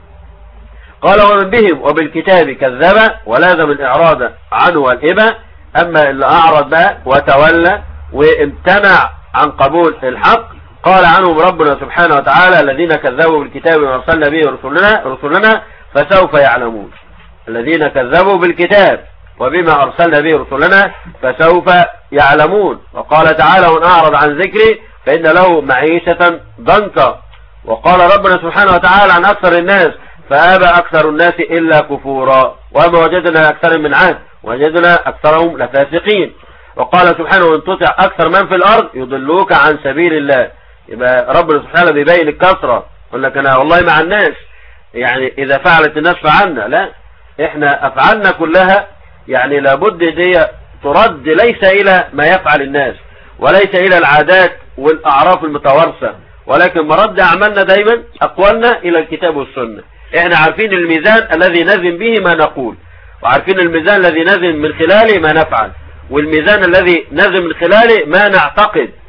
قال ومن بهم وبالكتاب كذب ولازم الإعراض عنه والإبا. أما اللي أعرض بقى وتولى وامتنع عن قبول الحق قال عنهم ربنا سبحانه وتعالى الذين كذبوا بالكتاب وأرسلنا به رسلنا, رسلنا فسوف يعلمون. الذين كذبوا بالكتاب وبما أرسلنا به رسلنا فسوف يعلمون. وقال تعالى ومن أعرض عن ذكري فإن له معيشة ضنكا. وقال ربنا سبحانه وتعالى عن أكثر الناس فأبى أكثر الناس إلا كفورا وما وجدنا أكثر من عهد وجدنا أكثرهم لفاسقين. وقال سبحانه وإن تطع أكثر من في الأرض يضلوك عن سبيل الله. يبقى ربنا سبحانه بيبين الكثرة، يقول لك أنا والله مع الناس، يعني إذا فعلت الناس فعلنا، لا إحنا أفعلنا كلها يعني لابد دي ترد ليس إلى ما يفعل الناس وليس إلى العادات والأعراف المتوارثة، ولكن مرد أعمالنا دايما أقوالنا إلى الكتاب والسنة. احنا عارفين الميزان الذي نزن به ما نقول، وعارفين الميزان الذي نزن من خلاله ما نفعل، والميزان الذي نزن من خلاله ما نعتقد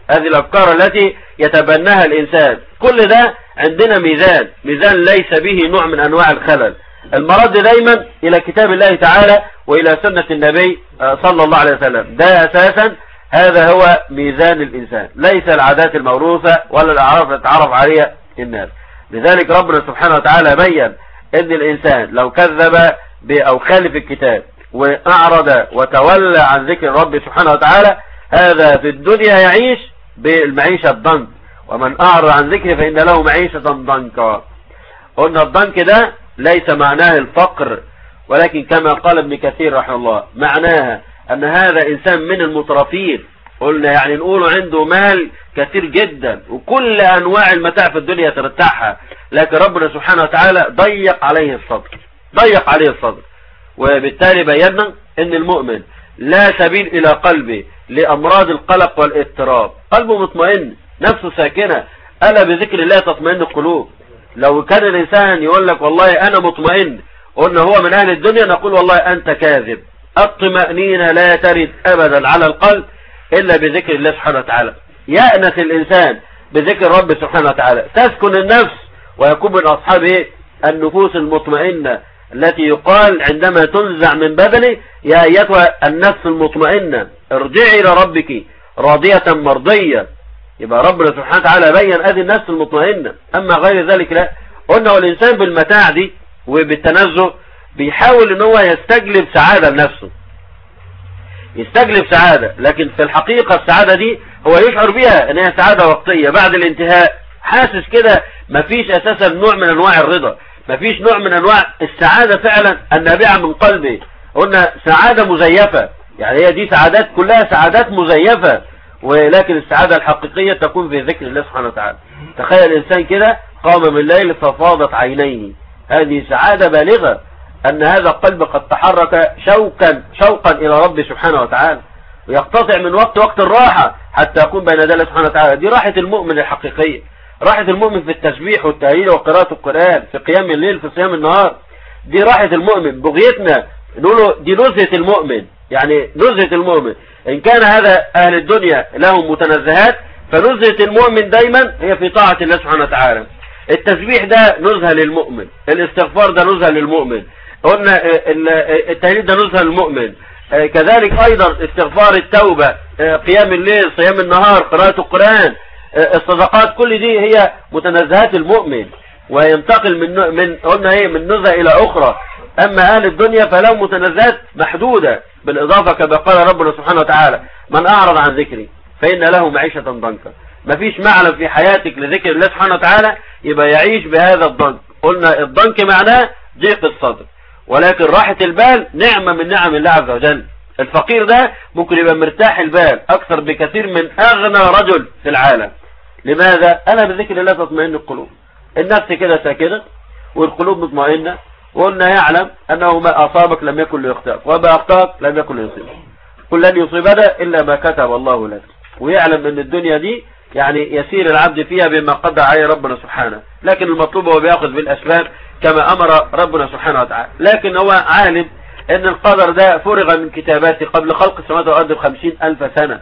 هذه الأفكار التي يتبناها الإنسان. كل ده عندنا ميزان، ميزان ليس به نوع من أنواع الخلل. المرد دايما إلى كتاب الله تعالى وإلى سنة النبي صلى الله عليه وسلم. ده أساسا هذا هو ميزان الإنسان، ليس العادات الموروثة ولا الأعراف التي تعرف عليها الناس. لذلك ربنا سبحانه وتعالى بين أن الإنسان لو كذب أو خالف الكتاب وأعرض وتولى عن ذكر رب سبحانه وتعالى، هذا في الدنيا يعيش بالمعيشة الضنك، ومن أعرض عن ذكر فإن له معيشة ضنكا. قلنا الضنك ده ليس معناه الفقر، ولكن كما قال ابن كثير رحمه الله معناها أن هذا إنسان من المترفين. قلنا يعني نقوله عنده مال كثير جدا وكل أنواع المتاع في الدنيا ترتاحها، لكن ربنا سبحانه وتعالى ضيق عليه الصدر، ضيق عليه الصدر. وبالتالي بينا أن المؤمن لا سبيل إلى قلبه لأمراض القلق والاضطراب، قلبه مطمئن، نفسه ساكنة. ألا بذكر الله تطمئن القلوب. لو كان الإنسان يقول لك والله أنا مطمئن، قلنا هو من أهل الدنيا، نقول والله أنت كاذب. الطمأنينة لا ترد أبدا على القلب إلا بذكر الله سبحانه وتعالى. يأنس الإنسان بذكر رب سبحانه وتعالى، تسكن النفس ويكون من أصحاب النفوس المطمئنة التي يقال عندما تنزع من بدنه يا أيتها النفس المطمئنة ارجعي إلى ربك راضية مرضية. يبقى ربنا سبحانه وتعالى بين هذه النفس المطمئنة. أما غير ذلك لا. قلنا والإنسان بالمتاع دي وبالتنزه بيحاول ان هو يستجلب سعادة لنفسه، يستجلب سعادة، لكن في الحقيقة السعادة دي هو يشعر بها ان هي سعادة وقتية بعد الانتهاء، حاسس كده مفيش اساسا نوع من انواع الرضا، مفيش نوع من انواع السعادة فعلا النابعة من قلبه. قلنا سعادة مزيفة، يعني هي دي سعادات كلها سعادات مزيفة، ولكن السعادة الحقيقية تكون في ذكر الله سبحانه وتعالى. تخيل انسان كده قام من الليل ففاضت عينيه، هذه سعادة بالغة، أن هذا القلب قد تحرك شوقا شوقا إلى رب سبحانه وتعالى، ويقتطع من وقت وقت الراحة حتى يكون بين يدي الله سبحانه وتعالى. دي راحة المؤمن الحقيقية، راحة المؤمن في التسبيح والتهليل وقراءة القرآن، في قيام الليل، في صيام النهار. دي راحة المؤمن. بغيتنا نقوله دي نزهة المؤمن، يعني نزهة المؤمن. إن كان هذا أهل الدنيا لهم متنزهات، فنزهة المؤمن دايما هي في طاعة الله سبحانه وتعالى. التسبيح ده نزهة للمؤمن، الاستغفار ده نزهة للمؤمن، قلنا التهليل ده نزهة للمؤمن، كذلك أيضا استغفار التوبة، قيام الليل، صيام النهار، قراءة القرآن، الصدقات، كل دي هي متنزهات المؤمن، وينتقل من من قلنا ايه من نزهة إلى أخرى. أما أهل الدنيا فلهم متنزهات محدودة، بالإضافة كما قال ربنا سبحانه وتعالى من أعرض عن ذكري فإن له معيشة ضنكا. مفيش معلم في حياتك لذكر الله سبحانه وتعالى يبقى يعيش بهذا الضنك. قلنا الضنك معناه ضيق الصدر، ولكن راحة البال نعمة من نعم الله عز وجل. الفقير ده ممكن يبقى مرتاح البال أكثر بكثير من أغنى رجل في العالم. لماذا؟ ألا بذكر الله تطمئن القلوب. النفس كده ساكنة والقلوب مطمئنة، وقلنا يعلم أنه ما أصابك لم يكن ليخطئك وما أخطأك لم يكن ليصيبك، قل لن يصيبنا إلا ما كتب الله لك. ويعلم أن الدنيا دي يعني يسير العبد فيها بما قدر عليه ربنا سبحانه، لكن المطلوب هو بيأخذ بالأسباب كما أمر ربنا سبحانه وتعالى. لكن هو عالم أن القدر ده فرغ من كتاباته قبل خلق السماوات والأرض بخمسين ألف سنة،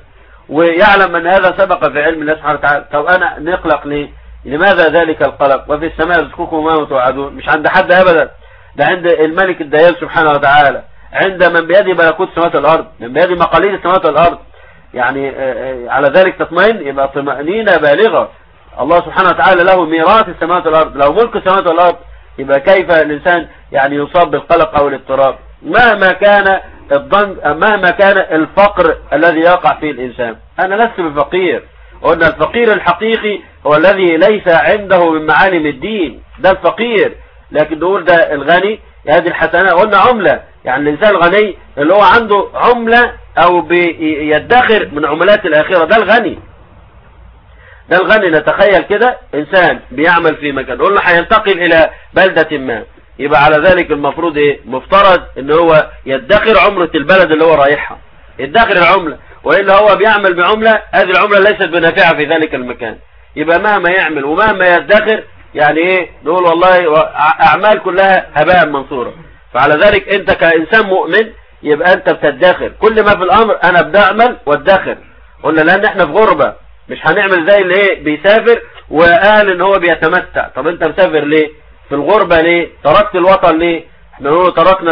ويعلم أن هذا سبق في علم الله سبحانه وتعالى. طب أنا نقلق ليه؟ لماذا ذلك القلق؟ وفي السماء رزقكم وما توعدون. مش عند حد أبدا، ده عند الملك الديان سبحانه وتعالى، عند من بيده ملكوت السماوات والأرض، من بيده مقاليد السماوات والأرض. يعني على ذلك تطمئن، يبقى طمأنينة بالغة. الله سبحانه وتعالى له ميراث السماوات والأرض، له ملك السماوات والأرض، يبقى كيف الإنسان يعني يصاب بالقلق أو الاضطراب مهما كان الضنك، مهما كان الفقر الذي يقع فيه الإنسان. أنا لست بفقير، قلنا الفقير الحقيقي هو الذي ليس عنده من معالم الدين، ده الفقير. لكن نقول ده الغني هذه الحسنة، قلنا عملة، يعني الإنسان الغني اللي هو عنده عملة أو بيدخر من عملات الآخرة، ده الغني، ده الغني. نتخيل كده إنسان بيعمل في مكان، قلنا هينتقل إلى بلدة ما، يبقى على ذلك المفروض إيه؟ مفترض إن هو يدخر عمرة البلد اللي هو رايحها، يدخر العملة، وإلا هو بيعمل بعملة هذه العملة ليست بنافعة في ذلك المكان. يبقى مهما يعمل ومهما يدخر يعني ايه نقول والله اعمال كلها هباء منصورة. فعلى ذلك انت كإنسان مؤمن يبقى انت بتدخر كل ما في الامر، انا بدعمل وادخر. قلنا لان احنا في غربة، مش هنعمل زي اللي ايه بيسافر وقال ان هو بيتمتع. طب انت مسافر ليه؟ في الغربة ليه؟ تركت الوطن ليه؟ احنا نقول تركنا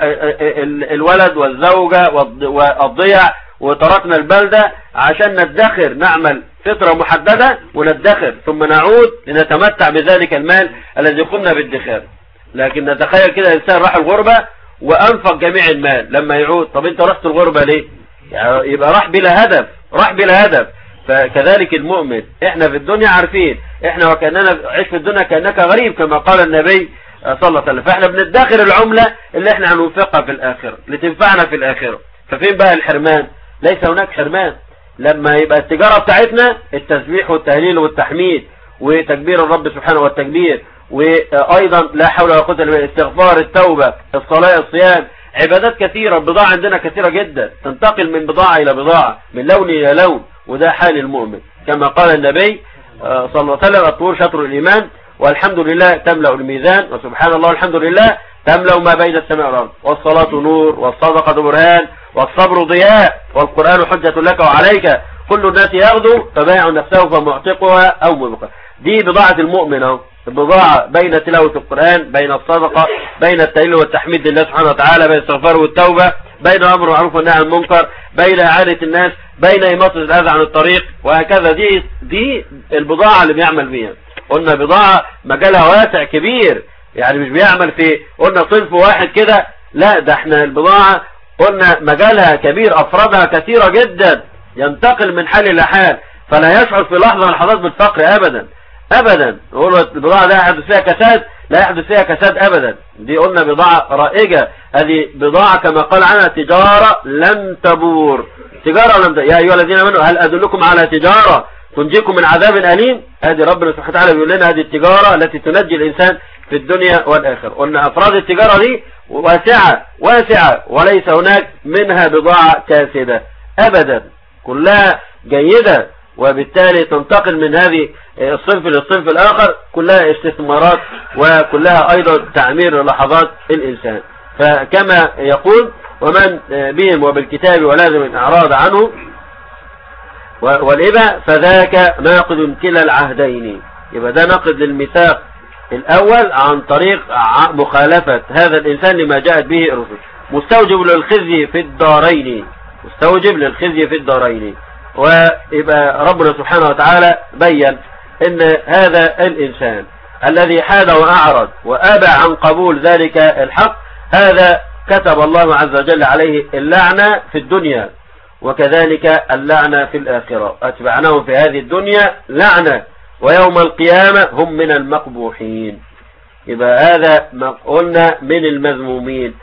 الولد والزوجة والضيع وتركنا البلدة عشان ندخر، نعمل فترة محددة وندخر ثم نعود لنتمتع بذلك المال الذي قمنا بالادخار. لكن نتخيل كده انسان راح الغربة وانفق جميع المال لما يعود. طب انت رحت الغربة ليه؟ يعني يبقى راح بلا هدف، راح بلا هدف. فكذلك المؤمن، احنا في الدنيا عارفين احنا وكأننا عيش في الدنيا كأنك غريب كما قال النبي صلى الله عليه وسلم. فاحنا بندخر العملة اللي احنا هننفقها في الآخرة لتنفعنا في الآخرة. ففين بقى الحرمان؟ ليس هناك حرمان. لما يبقى التجارة بتاعتنا التسبيح والتهليل والتحميد وتكبير الرب سبحانه والتكبير، وايضا لا حول ولا قوة الا بالله، الاستغفار، التوبة، الصلاة، الصيام، عبادات كثيرة. البضاعة عندنا كثيرة جدا، تنتقل من بضاعة الى بضاعة، من لون الى لون، وده حال المؤمن كما قال النبي صلى الله عليه وسلم: الطهور شطر الإيمان، والحمد لله تملأ الميزان، وسبحان الله والحمد لله تملأ ما بين السماء والأرض، والصلاة نور، والصدقة برهان، والصبر ضياء، والقرآن حجة لك وعليك، كل الناس يغدو فبايع نفسه فمعتقها أو مبقى. دي بضاعة المؤمن اهو، البضاعة بين تلاوة القرآن، بين الصدقة، بين التهليل والتحميد لله سبحانه وتعالى، بين الاستغفار والتوبة، بين الأمر بالمعروف والنهي عن المنكر، بين إعانة الناس، بين إماطة الأذى عن الطريق، وهكذا. دي دي البضاعة اللي بيعمل بيها. قلنا بضاعة مجالها واسع كبير، يعني مش بيعمل في قلنا صنف واحد كده، لا ده احنا البضاعة قلنا مجالها كبير، أفرادها كثيرة جدا، ينتقل من حال إلى حال، فلا يشعر في لحظة من اللحظات بالفقر أبدا أبدا. نقول البضاعة لا يحدث فيها كساد، لا يحدث فيها كساد أبدا. دي قلنا بضاعة رائجة، هذه بضاعة كما قال عنها تجارة لن تبور. تجارة لن تبور. يا أيها الذين آمنوا هل أدلكم على تجارة تنجيكم من عذاب أليم؟ هذه ربنا سبحانه وتعالى بيقول لنا هذه التجارة التي تنجي الإنسان في الدنيا والآخرة. قلنا أفراد التجارة دي واسعة واسعة، وليس هناك منها بضاعة كاسدة أبدا، كلها جيدة، وبالتالي تنتقل من هذه الصنف للصنف الآخر، كلها استثمارات وكلها أيضا تعمير لحظات الإنسان. فكما يقول: ومن بهم وبالكتاب ولازم الإعراض عنه والإبا فذاك ناقض كلا العهدين. يبقى ده ناقض للميثاق الأول عن طريق مخالفة هذا الإنسان لما جاءت به الرسل، مستوجب للخزي في الدارين، مستوجب للخزي في الدارين. ويبقى ربنا سبحانه وتعالى بيّن ان هذا الانسان الذي حاد واعرض وابى عن قبول ذلك الحق، هذا كتب الله عز وجل عليه اللعنة في الدنيا، وكذلك اللعنة في الآخرة. أتبعناهم في هذه الدنيا لعنة، ويوم القيامة هم من المقبوحين. يبقى هذا ما قلنا من المذمومين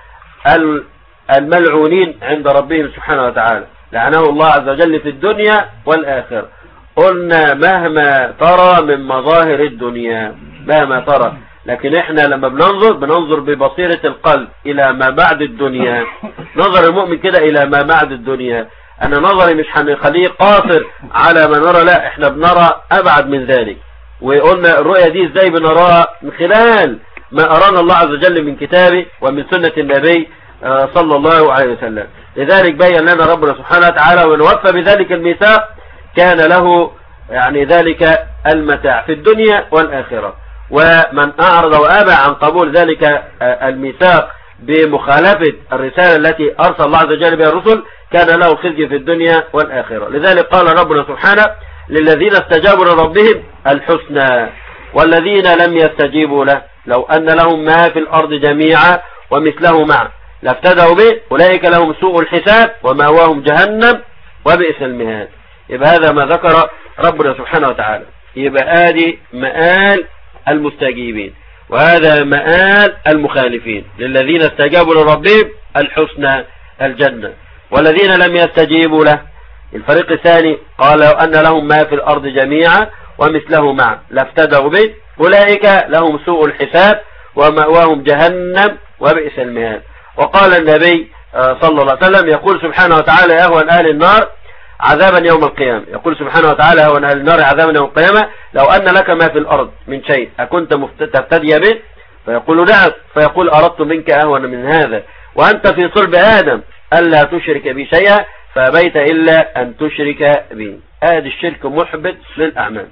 الملعونين عند ربهم سبحانه وتعالى، لعنه الله عز وجل في الدنيا والآخرة. قلنا مهما ترى من مظاهر الدنيا، مهما ترى، لكن احنا لما بننظر بننظر ببصيرة القلب إلى ما بعد الدنيا. نظر المؤمن كده إلى ما بعد الدنيا. أنا نظري مش هنخليه قاصر على ما نرى، لا احنا بنرى أبعد من ذلك. وقلنا الرؤية دي ازاي بنراها؟ من خلال ما أرانا الله عز وجل من كتابه ومن سنة النبي صلى الله عليه وسلم. لذلك بيّن لنا ربنا سبحانه وتعالى ونوفى بذلك الميثاق كان له يعني ذلك المتاع في الدنيا والآخرة. ومن أعرض وأبى عن قبول ذلك الميثاق بمخالفة الرسالة التي أرسل الله عز وجل بها الرسل كان له خزي في الدنيا والآخرة. لذلك قال ربنا سبحانه: للذين استجابوا لربهم الحسنى والذين لم يستجيبوا له لو أن لهم ما في الأرض جميعا ومثله معه لافتدوا به أولئك لهم سوء الحساب ومأواهم جهنم وبئس المهاد. يبقى هذا ما ذكر ربنا سبحانه وتعالى. يبقى آدي مآل المستجيبين وهذا مآل المخالفين. للذين استجابوا لربهم الحسنى الجنة، والذين لم يستجيبوا له الفريق الثاني قال لو أن لهم ما في الأرض جميعا ومثله معه لافتدوا به أولئك لهم سوء الحساب ومأواهم جهنم وبئس المهاد. وقال النبي صلى الله عليه وسلم يقول سبحانه وتعالى: يا أهون أهل النار عذابا يوم القيامة. يقول سبحانه وتعالى: أهون أهل النار عذابا يوم القيامة لو أن لك ما في الأرض من شيء أكنت تفتدي به؟ فيقول: نعم. فيقول: أردت منك أهون من هذا وأنت في صلب آدم ألا تشرك بي شيئا فأبيت إلا أن تشرك بي. هذا الشرك محبط للأعمال،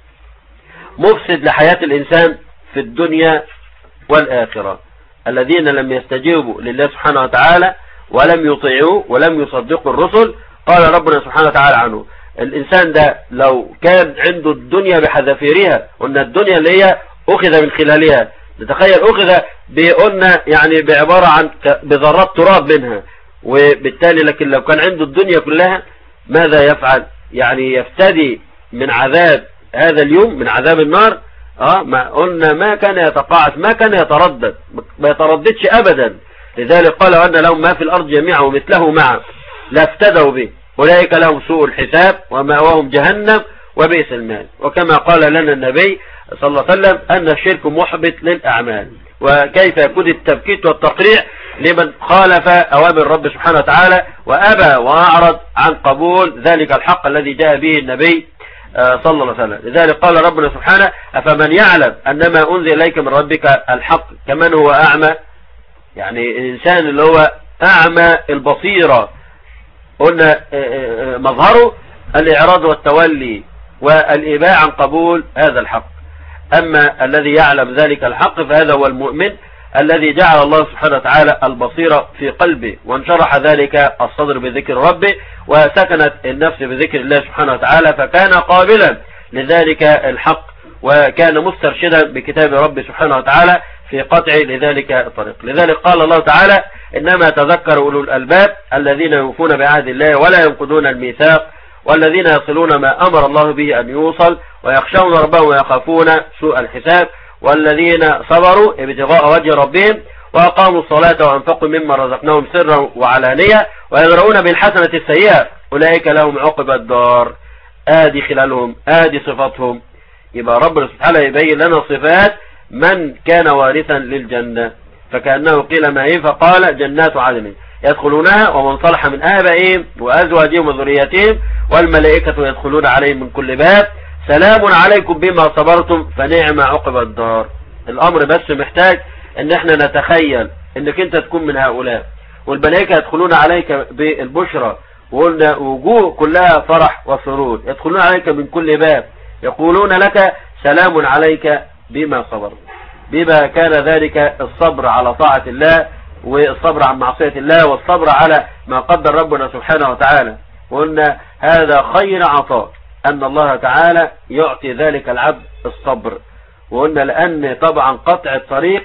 مفسد لحياة الإنسان في الدنيا والآخرة. الذين لم يستجيبوا لله سبحانه وتعالى ولم يطيعوا ولم يصدقوا الرسل، قال ربنا سبحانه وتعالى عنه الإنسان ده لو كان عنده الدنيا بحذافيرها، قلنا الدنيا اللي هي أخذ من خلالها، نتخيل أخذ بقلنا يعني بعبارة عن بذرات تراب منها، وبالتالي لكن لو كان عنده الدنيا كلها ماذا يفعل؟ يعني يفتدي من عذاب هذا اليوم، من عذاب النار. اه ما قلنا ما كان يتقاعس، ما كان يتردد، ما يترددش ابدا. لذلك قال وان لهم ما في الارض جميعا ومثله معه لافتدوا به اولئك لهم سوء الحساب ومأواهم جهنم وبئس المال. وكما قال لنا النبي صلى الله عليه وسلم ان الشرك محبط للاعمال. وكيف يكون التبكيت والتقريع لمن خالف اوامر رب سبحانه وتعالى وابى واعرض عن قبول ذلك الحق الذي جاء به النبي صلى الله عليه وسلم. لذلك قال ربنا سبحانه أفمن يعلم أنما أنزل إليك من ربك الحق كمن هو أعمى، يعني الإنسان اللي هو أعمى البصيرة قلنا مظهره الإعراض والتولي والإباء عن قبول هذا الحق. أما الذي يعلم ذلك الحق فهذا هو المؤمن الذي جعل الله سبحانه وتعالى البصيرة في قلبه وانشرح ذلك الصدر بذكر ربه وسكنت النفس بذكر الله سبحانه وتعالى، فكان قابلا لذلك الحق وكان مسترشدا بكتاب ربه سبحانه وتعالى في قطع لذلك الطريق. لذلك قال الله تعالى إنما تذكر أولو الألباب الذين يوفون بعهد الله ولا ينقضون الميثاق والذين يصلون ما أمر الله به أن يوصل ويخشون ربهم ويخافون سوء الحساب والذين صبروا ابتغاء وجه ربهم وأقاموا الصلاة وأنفقوا مما رزقناهم سرا وعلانية ويدرؤون بالحسنة السيئة أولئك لهم عقبى الدار. آدي خلالهم، آدي صفاتهم. يبقى ربنا سبحانه يبين لنا صفات من كان وارثا للجنة، فكأنه قيل ما هي فقال جنات عدن يدخلونها ومن صلح من آبائهم وأزواجهم وذرياتهم والملائكة يدخلون عليهم من كل باب سلام عليكم بما صبرتم فنعم عقبى الدار. الأمر بس محتاج ان احنا نتخيل انك انت تكون من هؤلاء، والملائكة يدخلون عليك بالبشرى وقلنا وجوه كلها فرح وسرور، يدخلون عليك من كل باب يقولون لك سلام عليك بما صبرت. بما كان ذلك الصبر على طاعة الله والصبر عن معصية الله والصبر على ما قدر ربنا سبحانه وتعالى. وقلنا هذا خير عطاء أن الله تعالى يعطي ذلك العبد الصبر. وقلنا لأن طبعا قطع الطريق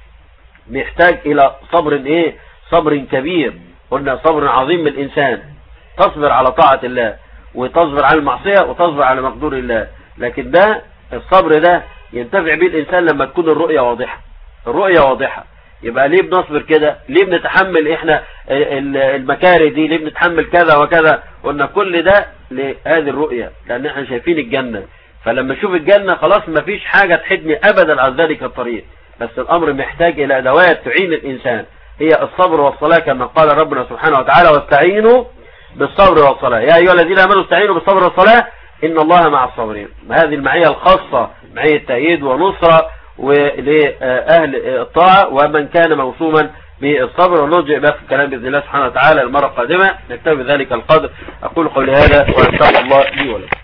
محتاج إلى صبر إيه؟ صبر كبير. قلنا صبر عظيم من الإنسان، تصبر على طاعة الله وتصبر على المعصية وتصبر على مقدور الله. لكن ده الصبر ده ينتفع به الإنسان لما تكون الرؤية واضحة. الرؤية واضحة يبقى ليه بنصبر كده؟ ليه بنتحمل إحنا المكاره دي؟ ليه بنتحمل كذا وكذا؟ قلنا كل ده لهذه الرؤية لأن احنا شايفين الجنة، فلما نشوف الجنة خلاص ما فيش حاجة تحدني أبدا عن ذلك الطريق. بس الأمر محتاج إلى أدوات تعين الإنسان، هي الصبر والصلاة كما قال ربنا سبحانه وتعالى واستعينوا بالصبر والصلاة يا أيها الذين آمنوا استعينوا بالصبر والصلاة إن الله مع الصابرين. هذه المعية الخاصة معية تأييد ونصرة ولأهل الطاعة ومن كان موسوما بالصبر. ونرجع بقى في الكلام بإذن الله سبحانه وتعالى المرة القادمة. نكتفي بذلك القدر. أقول قولي هذا وأستغفر الله لي ولكم.